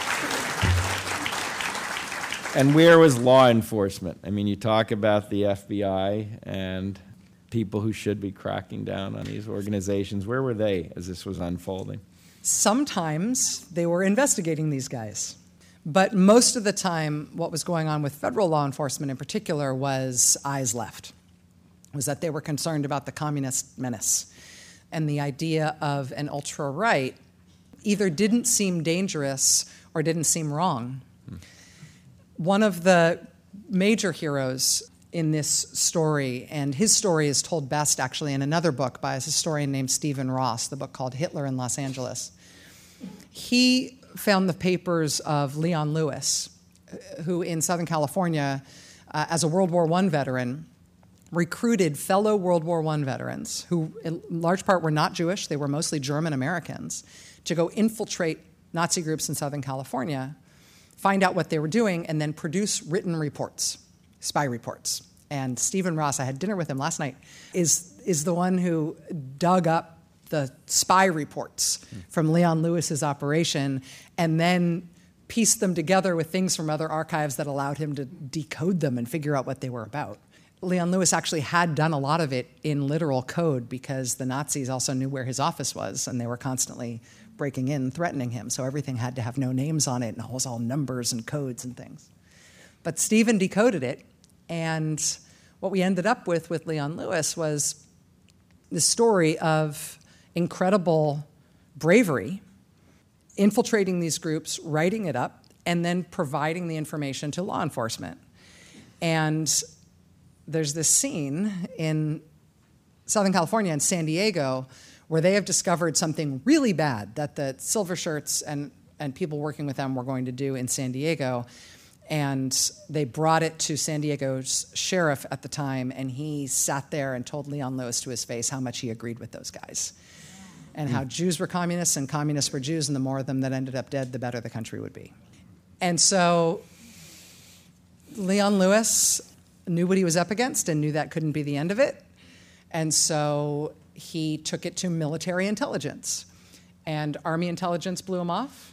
and where was law enforcement? I mean, you talk about the F B I and people who should be cracking down on these organizations. Where were they as this was unfolding? Sometimes they were investigating these guys. But most of the time, what was going on with federal law enforcement in particular was eyes left, was that they were concerned about the communist menace. And the idea of an ultra-right either didn't seem dangerous or didn't seem wrong. Hmm. One of the major heroes in this story, and his story is told best actually in another book by a historian named Stephen Ross, the book called Hitler in Los Angeles. He found the papers of Leon Lewis, who in Southern California, uh, as a World War One veteran, recruited fellow World War One veterans, who in large part were not Jewish, they were mostly German Americans, to go infiltrate Nazi groups in Southern California, find out what they were doing, and then produce written reports, spy reports. And Stephen Ross, I had dinner with him last night, is, is the one who dug up the spy reports mm. from Leon Lewis's operation, and then pieced them together with things from other archives that allowed him to decode them and figure out what they were about. Leon Lewis actually had done a lot of it in literal code because the Nazis also knew where his office was, and they were constantly breaking in, threatening him. So everything had to have no names on it, and it was all numbers and codes and things. But Stephen decoded it, and what we ended up with with Leon Lewis was the story of incredible bravery, infiltrating these groups, writing it up, and then providing the information to law enforcement. And there's this scene in Southern California and San Diego where they have discovered something really bad that the Silver Shirts and, and people working with them were going to do in San Diego. And they brought it to San Diego's sheriff at the time, and he sat there and told Leon Lewis to his face how much he agreed with those guys. And how Jews were communists and communists were Jews, and the more of them that ended up dead, the better the country would be. And so Leon Lewis knew what he was up against and knew that couldn't be the end of it. And so he took it to military intelligence. And Army intelligence blew him off.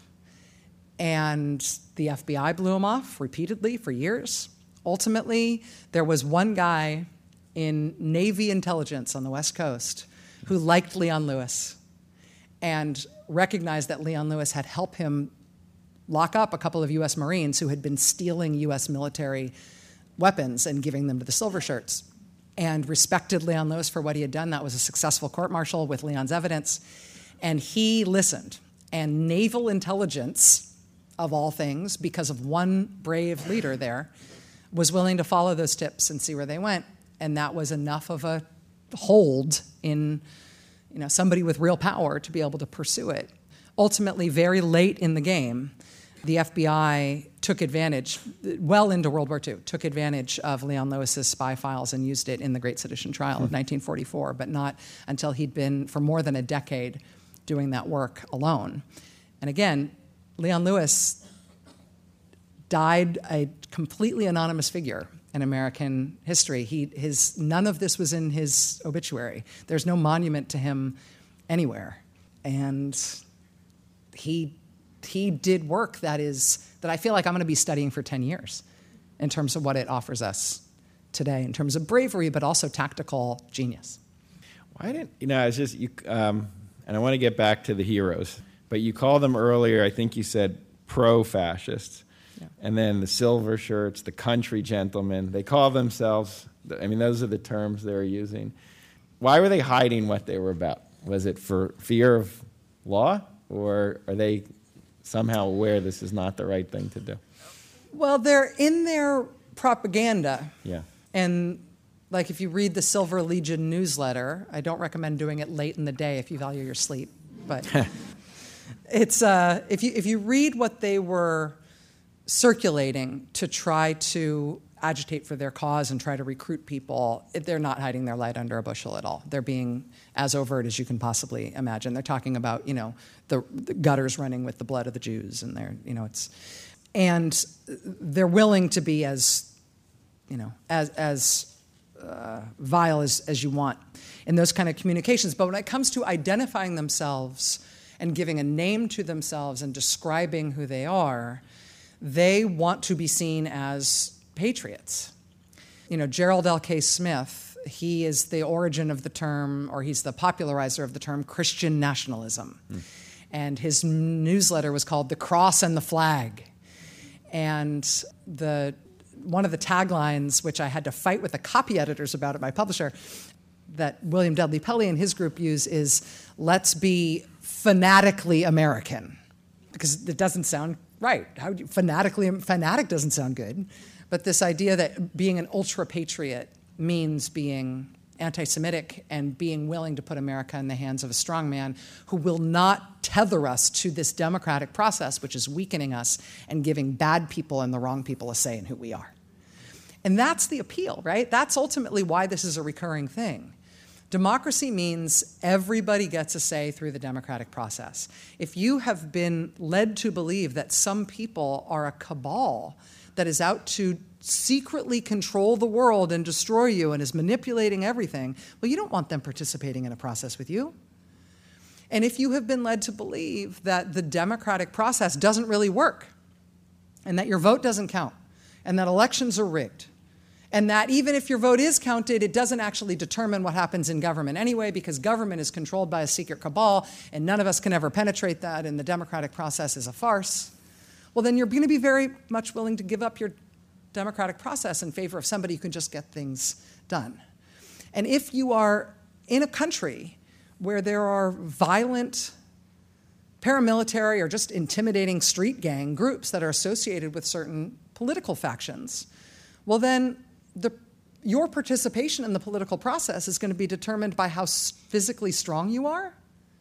And the F B I blew him off repeatedly for years. Ultimately, there was one guy in Navy intelligence on the West Coast who liked Leon Lewis and recognized that Leon Lewis had helped him lock up a couple of U S Marines who had been stealing U S military weapons and giving them to the Silver Shirts, and respected Leon Lewis for what he had done. That was a successful court-martial with Leon's evidence. And he listened. And naval intelligence, of all things, because of one brave leader there, was willing to follow those tips and see where they went. And that was enough of a hold in, you know, somebody with real power to be able to pursue it. Ultimately, very late in the game, the F B I took advantage, well into World War Two, took advantage of Leon Lewis's spy files and used it in the Great Sedition Trial mm-hmm. of nineteen forty-four, but not until he'd been, for more than a decade, doing that work alone. And again, Leon Lewis died a completely anonymous figure in American history. He, his, none of this was in his obituary. There's no monument to him anywhere. And he, he did work that is, that I feel like I'm going to be studying for ten years in terms of what it offers us today, in terms of bravery, but also tactical genius. Why didn't, you know, it's just, you, um, and I want to get back to the heroes, but you called them earlier, I think you said pro-fascists. Yeah. And then the Silver Shirts, the country gentlemen, they call themselves, I mean, those are the terms they were using. Why were they hiding what they were about? Was it for fear of law, or are they somehow aware this is not the right thing to do? Well, they're in their propaganda. Yeah. And like if you read the Silver Legion newsletter, I don't recommend doing it late in the day if you value your sleep, but it's uh, if you if you read what they were circulating to try to agitate for their cause and try to recruit people, they're not hiding their light under a bushel at all. They're being as overt as you can possibly imagine. They're talking about, you know, the, the gutters running with the blood of the Jews, and they're, you know, it's, and they're willing to be as, you know, as as uh, vile as as you want in those kind of communications. But when it comes to identifying themselves and giving a name to themselves and describing who they are, they want to be seen as patriots. You know, Gerald L K. Smith, he is the origin of the term, or he's the popularizer of the term Christian nationalism. Mm. And his newsletter was called The Cross and the Flag. And the one of the taglines, which I had to fight with the copy editors about at my publisher, that William Dudley Pelley and his group use is, let's be fanatically American. Because it doesn't sound right. How do you, fanatically, fanatic doesn't sound good. But this idea that being an ultra-patriot means being anti-Semitic and being willing to put America in the hands of a strong man who will not tether us to this democratic process, which is weakening us and giving bad people and the wrong people a say in who we are. And that's the appeal, right? That's ultimately why this is a recurring thing. Democracy means everybody gets a say through the democratic process. If you have been led to believe that some people are a cabal that is out to secretly control the world and destroy you and is manipulating everything, well, you don't want them participating in a process with you. And if you have been led to believe that the democratic process doesn't really work, and that your vote doesn't count, and that elections are rigged, and that even if your vote is counted, it doesn't actually determine what happens in government anyway, because government is controlled by a secret cabal, and none of us can ever penetrate that, and the democratic process is a farce, well, then you're going to be very much willing to give up your democratic process in favor of somebody who can just get things done. And if you are in a country where there are violent paramilitary or just intimidating street gang groups that are associated with certain political factions, well then the, your participation in the political process is going to be determined by how physically strong you are,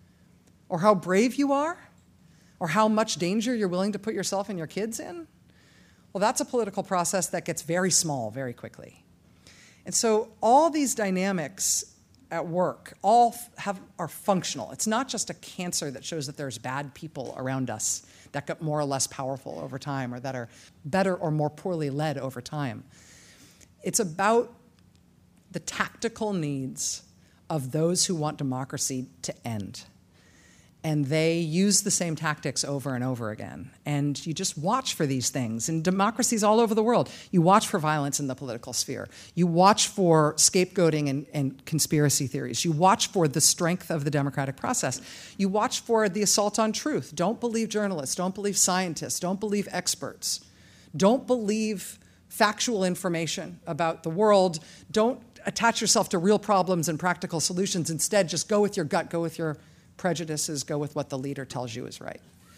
or how brave you are, or how much danger you're willing to put yourself and your kids in. Well, that's a political process that gets very small very quickly. And so all these dynamics at work all have, are functional. It's not just a cancer that shows that there's bad people around us that get more or less powerful over time, or that are better or more poorly led over time. It's about the tactical needs of those who want democracy to end. And they use the same tactics over and over again. And you just watch for these things. In democracies all over the world, you watch for violence in the political sphere. You watch for scapegoating and, and conspiracy theories. You watch for the strength of the democratic process. You watch for the assault on truth. Don't believe journalists. Don't believe scientists. Don't believe experts. Don't believe factual information about the world. Don't attach yourself to real problems and practical solutions. Instead, just go with your gut, go with your prejudices, go with what the leader tells you is right.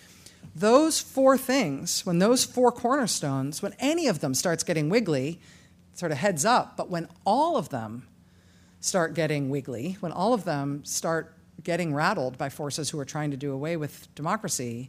Those four things, when those four cornerstones, when any of them starts getting wiggly, sort of heads up, but when all of them start getting wiggly, when all of them start getting rattled by forces who are trying to do away with democracy,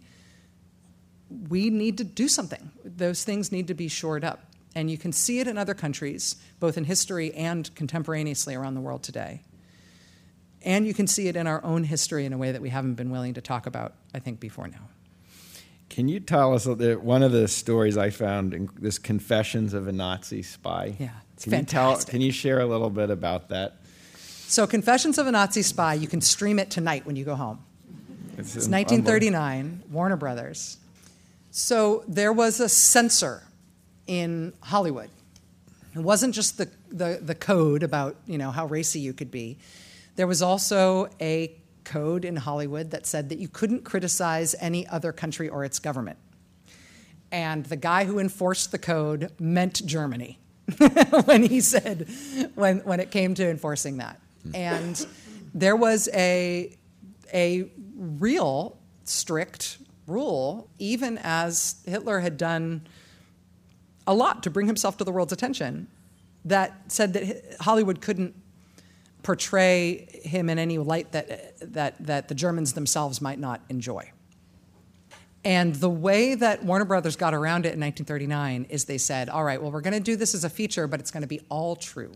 we need to do something. Those things need to be shored up. And you can see it in other countries, both in history and contemporaneously around the world today. And you can see it in our own history in a way that we haven't been willing to talk about, I think, before now. Can you tell us that one of the stories I found in this Confessions of a Nazi Spy? Yeah, it's can fantastic. You tell, can you share a little bit about that? So Confessions of a Nazi Spy, you can stream it tonight when you go home. It's, it's nineteen thirty-nine, Warner Brothers. So there was a censor in Hollywood. It wasn't just the, the, the code about, you know, how racy you could be. There was also a code in Hollywood that said that you couldn't criticize any other country or its government. And the guy who enforced the code meant Germany when he said, when, when it came to enforcing that. And there was a, a real strict rule, even as Hitler had done a lot to bring himself to the world's attention, that said that Hollywood couldn't portray him in any light that, that, that the Germans themselves might not enjoy. And the way that Warner Brothers got around it in nineteen thirty-nine is they said, all right, well, we're going to do this as a feature, but it's going to be all true.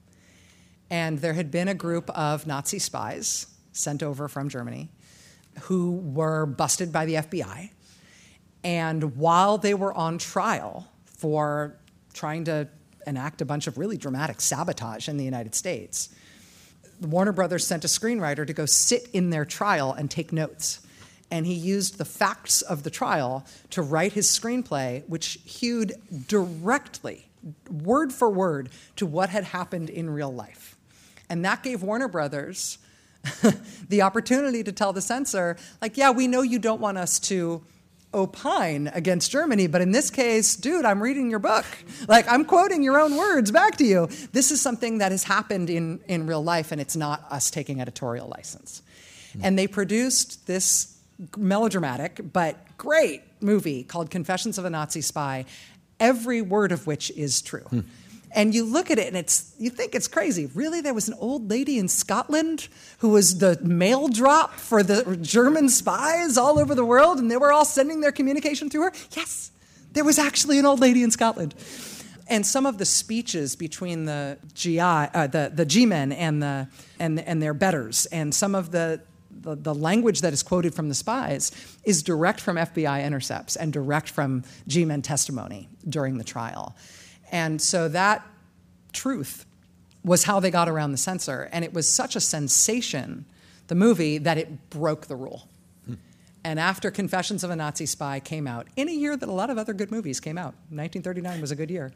And there had been a group of Nazi spies sent over from Germany who were busted by the F B I. And while they were on trial for trying to enact a bunch of really dramatic sabotage in the United States, Warner Brothers sent a screenwriter to go sit in their trial and take notes. And he used the facts of the trial to write his screenplay, which hewed directly, word for word, to what had happened in real life. And that gave Warner Brothers the opportunity to tell the censor, like, yeah, we know you don't want us to opine against Germany, but in this case, dude, I'm reading your book. Like, I'm quoting your own words back to you. This is something that has happened in, in real life, and it's not us taking editorial license. Mm. And they produced this melodramatic but great movie called Confessions of a Nazi Spy, every word of which is true. Mm. And you look at it and it's you think it's crazy. Really, there was an old lady in Scotland who was the mail drop for the German spies all over the world, and they were all sending their communication through her? Yes, there was actually an old lady in Scotland. And some of the speeches between the G I, uh, the the G-men and the and and their betters, and some of the, the the language that is quoted from the spies is direct from F B I intercepts and direct from G-men testimony during the trial. And so that truth was how they got around the censor. And it was such a sensation the movie, that it broke the rule. Hmm. And after Confessions of a Nazi Spy came out, in a year that a lot of other good movies came out, nineteen thirty-nine was a good year,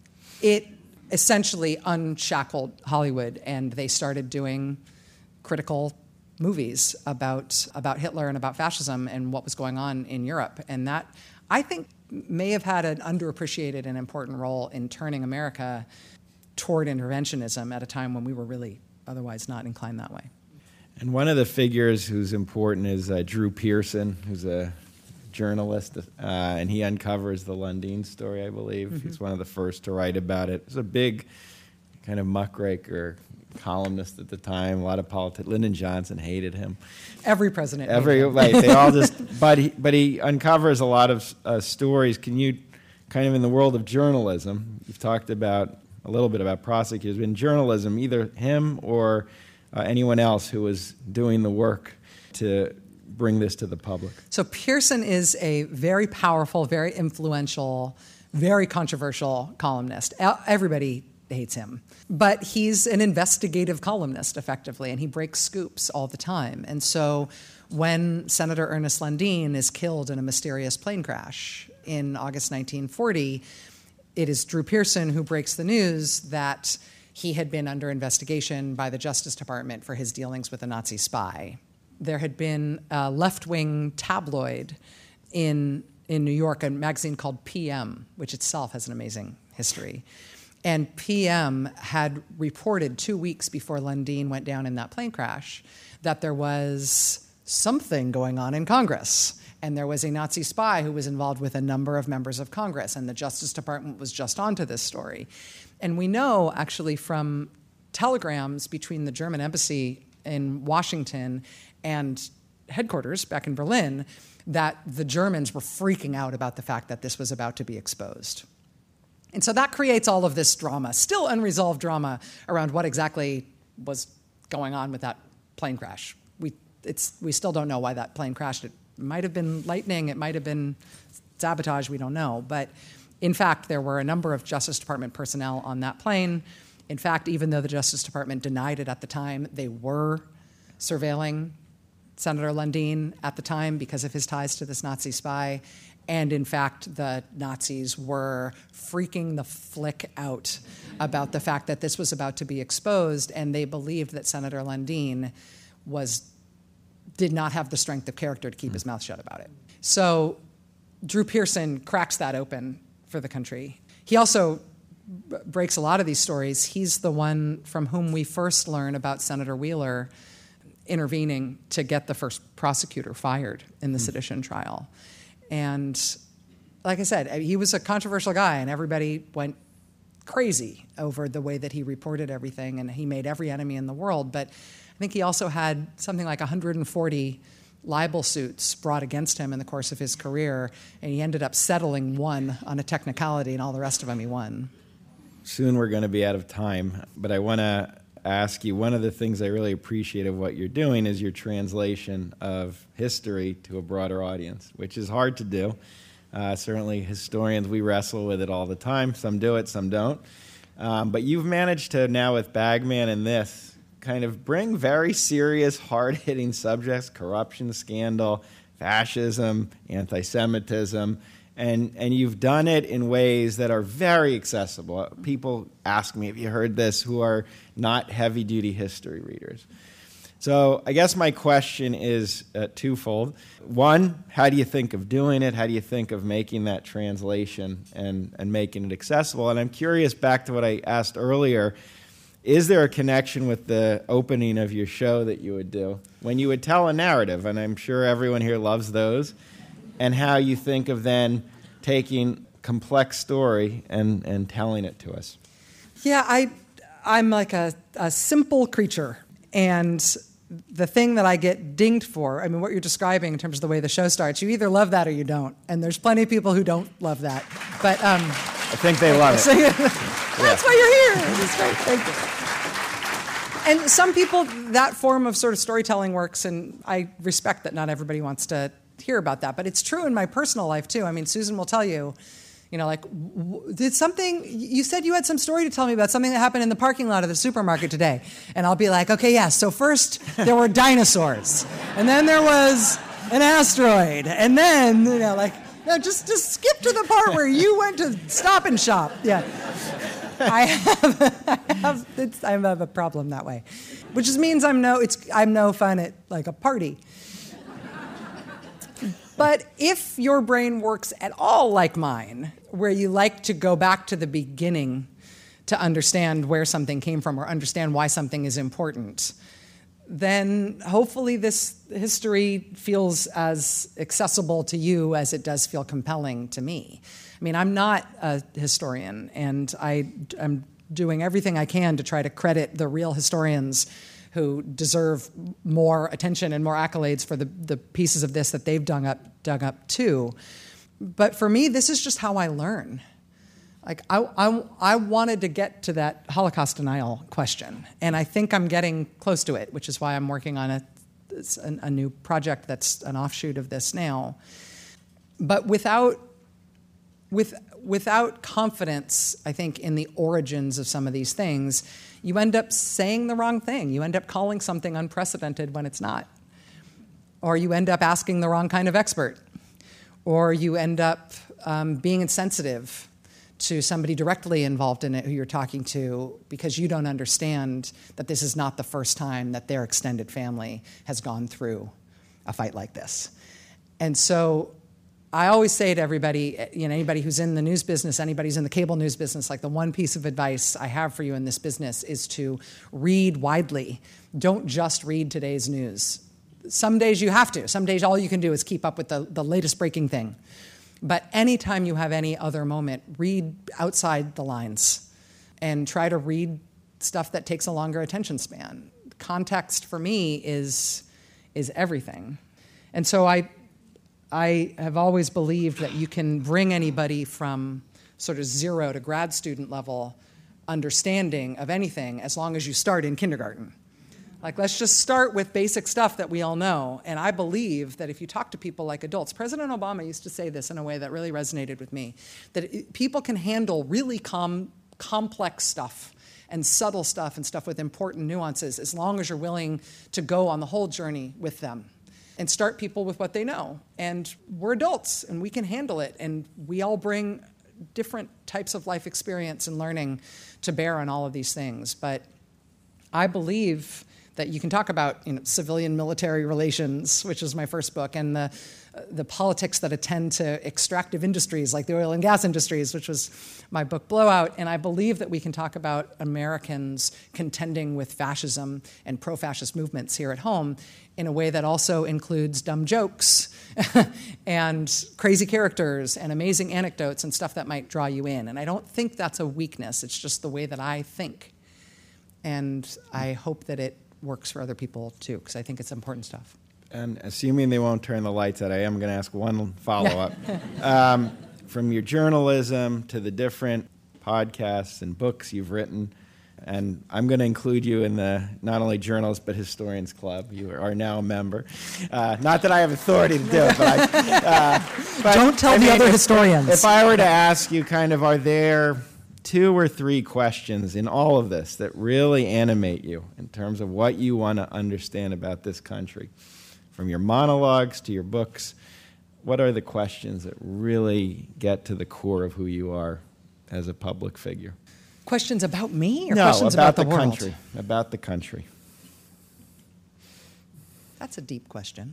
it essentially unshackled Hollywood, and they started doing critical movies about about Hitler and about fascism and what was going on in Europe. And that, I think, may have had an underappreciated and important role in turning America toward interventionism at a time when we were really otherwise not inclined that way. And one of the figures who's important is uh, Drew Pearson, who's a journalist, uh, and he uncovers the Lundin story, I believe. Mm-hmm. He's one of the first to write about it. He's a big kind of muckraker columnist at the time. A lot of politics. Lyndon Johnson hated him. Every president. Every right. They all just. But he, but he uncovers a lot of uh, stories. Can you, kind of in the world of journalism, you've talked about a little bit about prosecutors. In journalism, either him or uh, anyone else who was doing the work to bring this to the public. So Pearson is a very powerful, very influential, very controversial columnist. Everybody hates him. But he's an investigative columnist, effectively, and he breaks scoops all the time. And so when Senator Ernest Lundin is killed in a mysterious plane crash in August nineteen forty, it is Drew Pearson who breaks the news that he had been under investigation by the Justice Department for his dealings with a Nazi spy. There had been a left-wing tabloid in, in New York, a magazine called P M, which itself has an amazing history. And P M had reported two weeks before Lundin went down in that plane crash that there was something going on in Congress. And there was a Nazi spy who was involved with a number of members of Congress. And the Justice Department was just onto this story. And we know, actually, from telegrams between the German embassy in Washington and headquarters back in Berlin, that the Germans were freaking out about the fact that this was about to be exposed. And so that creates all of this drama, still unresolved drama, around what exactly was going on with that plane crash. We, it's, we still don't know why that plane crashed. It might have been lightning, it might have been sabotage, we don't know. But in fact, there were a number of Justice Department personnel on that plane. In fact, even though the Justice Department denied it at the time, they were surveilling Senator Lundin at the time because of his ties to this Nazi spy. And in fact, the Nazis were freaking the flick out about the fact that this was about to be exposed, and they believed that Senator Lundin was, did not have the strength of character to keep his mouth shut about it. So Drew Pearson cracks that open for the country. He also b- breaks a lot of these stories. He's the one from whom we first learn about Senator Wheeler intervening to get the first prosecutor fired in the mm. sedition trial. And like I said, he was a controversial guy, and everybody went crazy over the way that he reported everything, and he made every enemy in the world. But I think he also had something like one hundred forty libel suits brought against him in the course of his career, and he ended up settling one on a technicality, and all the rest of them he won. Soon we're going to be out of time, but I want to ask you, one of the things I really appreciate of what you're doing is your translation of history to a broader audience, which is hard to do. Uh, certainly historians, we wrestle with it all the time. Some do it, some don't. Um, but you've managed to now, with Bagman and this, kind of bring very serious, hard-hitting subjects, corruption scandal, fascism, anti-Semitism, and, and you've done it in ways that are very accessible. People ask me, have you heard this, who are not heavy-duty history readers. So I guess my question is uh, twofold. One, how do you think of doing it? How do you think of making that translation and, and making it accessible? And I'm curious, back to what I asked earlier, is there a connection with the opening of your show that you would do when you would tell a narrative? And I'm sure everyone here loves those. And how you think of then taking complex story and, and telling it to us. Yeah, I, I'm like a, a simple creature. And the thing that I get dinged for, I mean, what you're describing in terms of the way the show starts, you either love that or you don't. And there's plenty of people who don't love that. But um, I think they love it. So, yeah, that's yeah. why you're here. It's great. Thank you. And some people, that form of sort of storytelling works, and I respect that not everybody wants to hear about that. But it's true in my personal life, too. I mean, Susan will tell you, You know, like, w- did something, you said you had some story to tell me about something that happened in the parking lot of the supermarket today. And I'll be like, okay, yeah, so first there were dinosaurs, and then there was an asteroid, and then, you know, like, no, just, just skip to the part where you went to Stop and Shop. Yeah. I have, I have, it's, I have a problem that way, which just means I'm no, it's, I'm no fun at, like, a party. But if your brain works at all like mine, where you like to go back to the beginning to understand where something came from or understand why something is important, then hopefully this history feels as accessible to you as it does feel compelling to me. I mean, I'm not a historian, and I, I'm doing everything I can to try to credit the real historians who deserve more attention and more accolades for the, the pieces of this that they've dug up, dug up too. But for me, this is just how I learn. Like, I, I, I wanted to get to that Holocaust denial question, and I think I'm getting close to it, which is why I'm working on a, a new project that's an offshoot of this now. But without, with, without confidence, I think, in the origins of some of these things, you end up saying the wrong thing. You end up calling something unprecedented when it's not. Or you end up asking the wrong kind of expert. Or you end up um, being insensitive to somebody directly involved in it who you're talking to because you don't understand that this is not the first time that their extended family has gone through a fight like this. And so I always say to everybody, you know, anybody who's in the news business, anybody who's in the cable news business, like, the one piece of advice I have for you in this business is to read widely. Don't just read today's news. Some days you have to. Some days all you can do is keep up with the, the latest breaking thing. But anytime you have any other moment, read outside the lines and try to read stuff that takes a longer attention span. Context for me is, is everything. And so I... I have always believed that you can bring anybody from sort of zero to grad student level understanding of anything as long as you start in kindergarten. Like, let's just start with basic stuff that we all know. And I believe that if you talk to people like adults, President Obama used to say this in a way that really resonated with me, that it, people can handle really com- complex stuff and subtle stuff and stuff with important nuances as long as you're willing to go on the whole journey with them. And start people with what they know. And we're adults, and we can handle it. And we all bring different types of life experience and learning to bear on all of these things. But I believe that you can talk about, you know, civilian-military relations, which is my first book, and the the politics that attend to extractive industries like the oil and gas industries, which was my book Blowout. And I believe that we can talk about Americans contending with fascism and pro-fascist movements here at home in a way that also includes dumb jokes and crazy characters and amazing anecdotes and stuff that might draw you in. And I don't think that's a weakness. It's just the way that I think. And I hope that it works for other people too, because I think it's important stuff. And assuming they won't turn the lights out, I am going to ask one follow-up. um, from your journalism to the different podcasts and books you've written, and I'm going to include you in the not only Journalists but Historians Club. You are now a member. Uh, not that I have authority to do it, but I... Uh, but, Don't tell I the mean, other if, historians. If I were to ask you kind of, are there two or three questions in all of this that really animate you in terms of what you want to understand about this country? From your monologues to your books, what are the questions that really get to the core of who you are as a public figure? Questions about me or no, questions about, about the, the world? country. About the country. That's a deep question.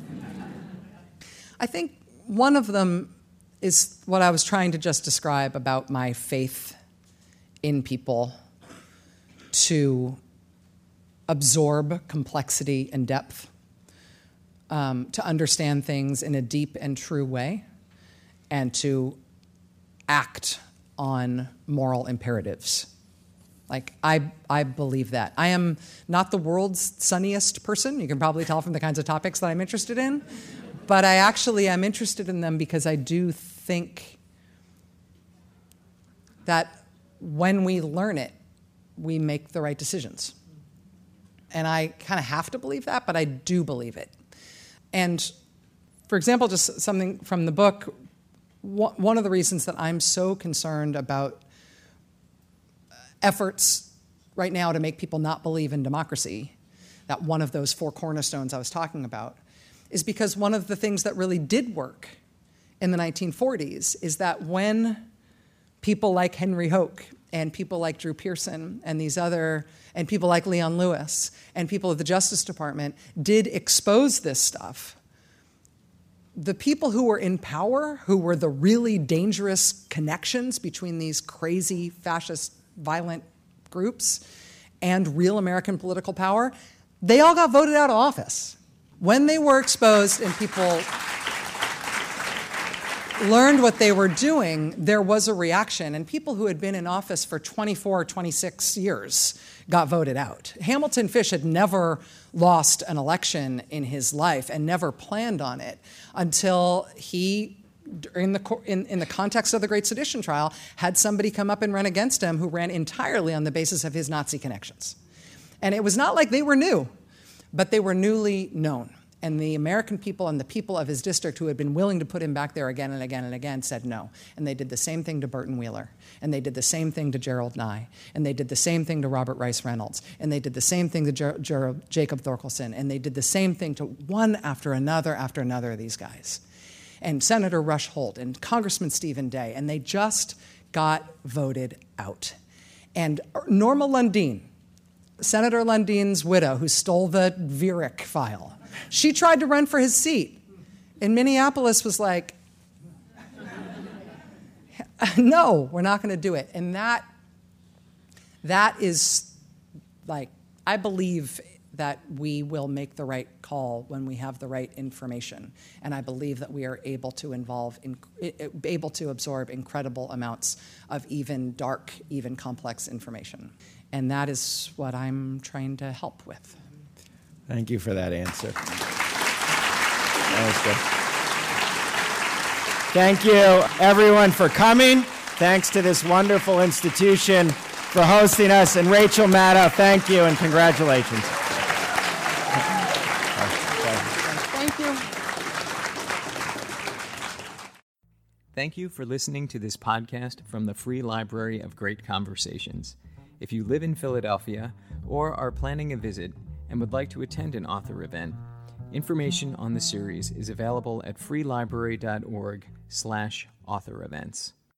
I think one of them is what I was trying to just describe about my faith in people to absorb complexity and depth. Um, to understand things in a deep and true way, and to act on moral imperatives. Like, I, I believe that. I am not the world's sunniest person. You can probably tell from the kinds of topics that I'm interested in. But I actually am interested in them because I do think that when we learn it, we make the right decisions. And I kind of have to believe that, but I do believe it. And, for example, just something from the book, one of the reasons that I'm so concerned about efforts right now to make people not believe in democracy, that one of those four cornerstones I was talking about, is because one of the things that really did work in the nineteen forties is that when people like Henry Hoke and people like Drew Pearson and these other, and people like Leon Lewis and people at the Justice Department did expose this stuff, the people who were in power, who were the really dangerous connections between these crazy fascist violent groups and real American political power, they all got voted out of office. When they were exposed and people learned what they were doing, there was a reaction, and people who had been in office for twenty-four, twenty-six years got voted out. Hamilton Fish had never lost an election in his life and never planned on it until he, in the, in, in the context of the Great Sedition trial, had somebody come up and run against him who ran entirely on the basis of his Nazi connections. And it was not like they were new, but they were newly known. And the American people and the people of his district who had been willing to put him back there again and again and again said no. And they did the same thing to Burton Wheeler. And they did the same thing to Gerald Nye. And they did the same thing to Robert Rice Reynolds. And they did the same thing to Ger- Ger- Jacob Thorkelson. And they did the same thing to one after another after another of these guys. And Senator Rush Holt and Congressman Stephen Day. And they just got voted out. And Norma Lundeen, Senator Lundeen's widow, who stole the Viereck file, she tried to run for his seat. And Minneapolis was like, no, we're not going to do it. And that, that is like, I believe that we will make the right call when we have the right information. And I believe that we are able to involve, in, able to absorb incredible amounts of even dark, even complex information. And that is what I'm trying to help with. Thank you for that answer. That was good. Thank you, everyone, for coming. Thanks to this wonderful institution for hosting us. And Rachel Maddow, thank you and congratulations. Thank you. Thank you for listening to this podcast from the Free Library of Great Conversations. If you live in Philadelphia or are planning a visit and would like to attend an author event, information on the series is available at freelibrary dot org slash author events.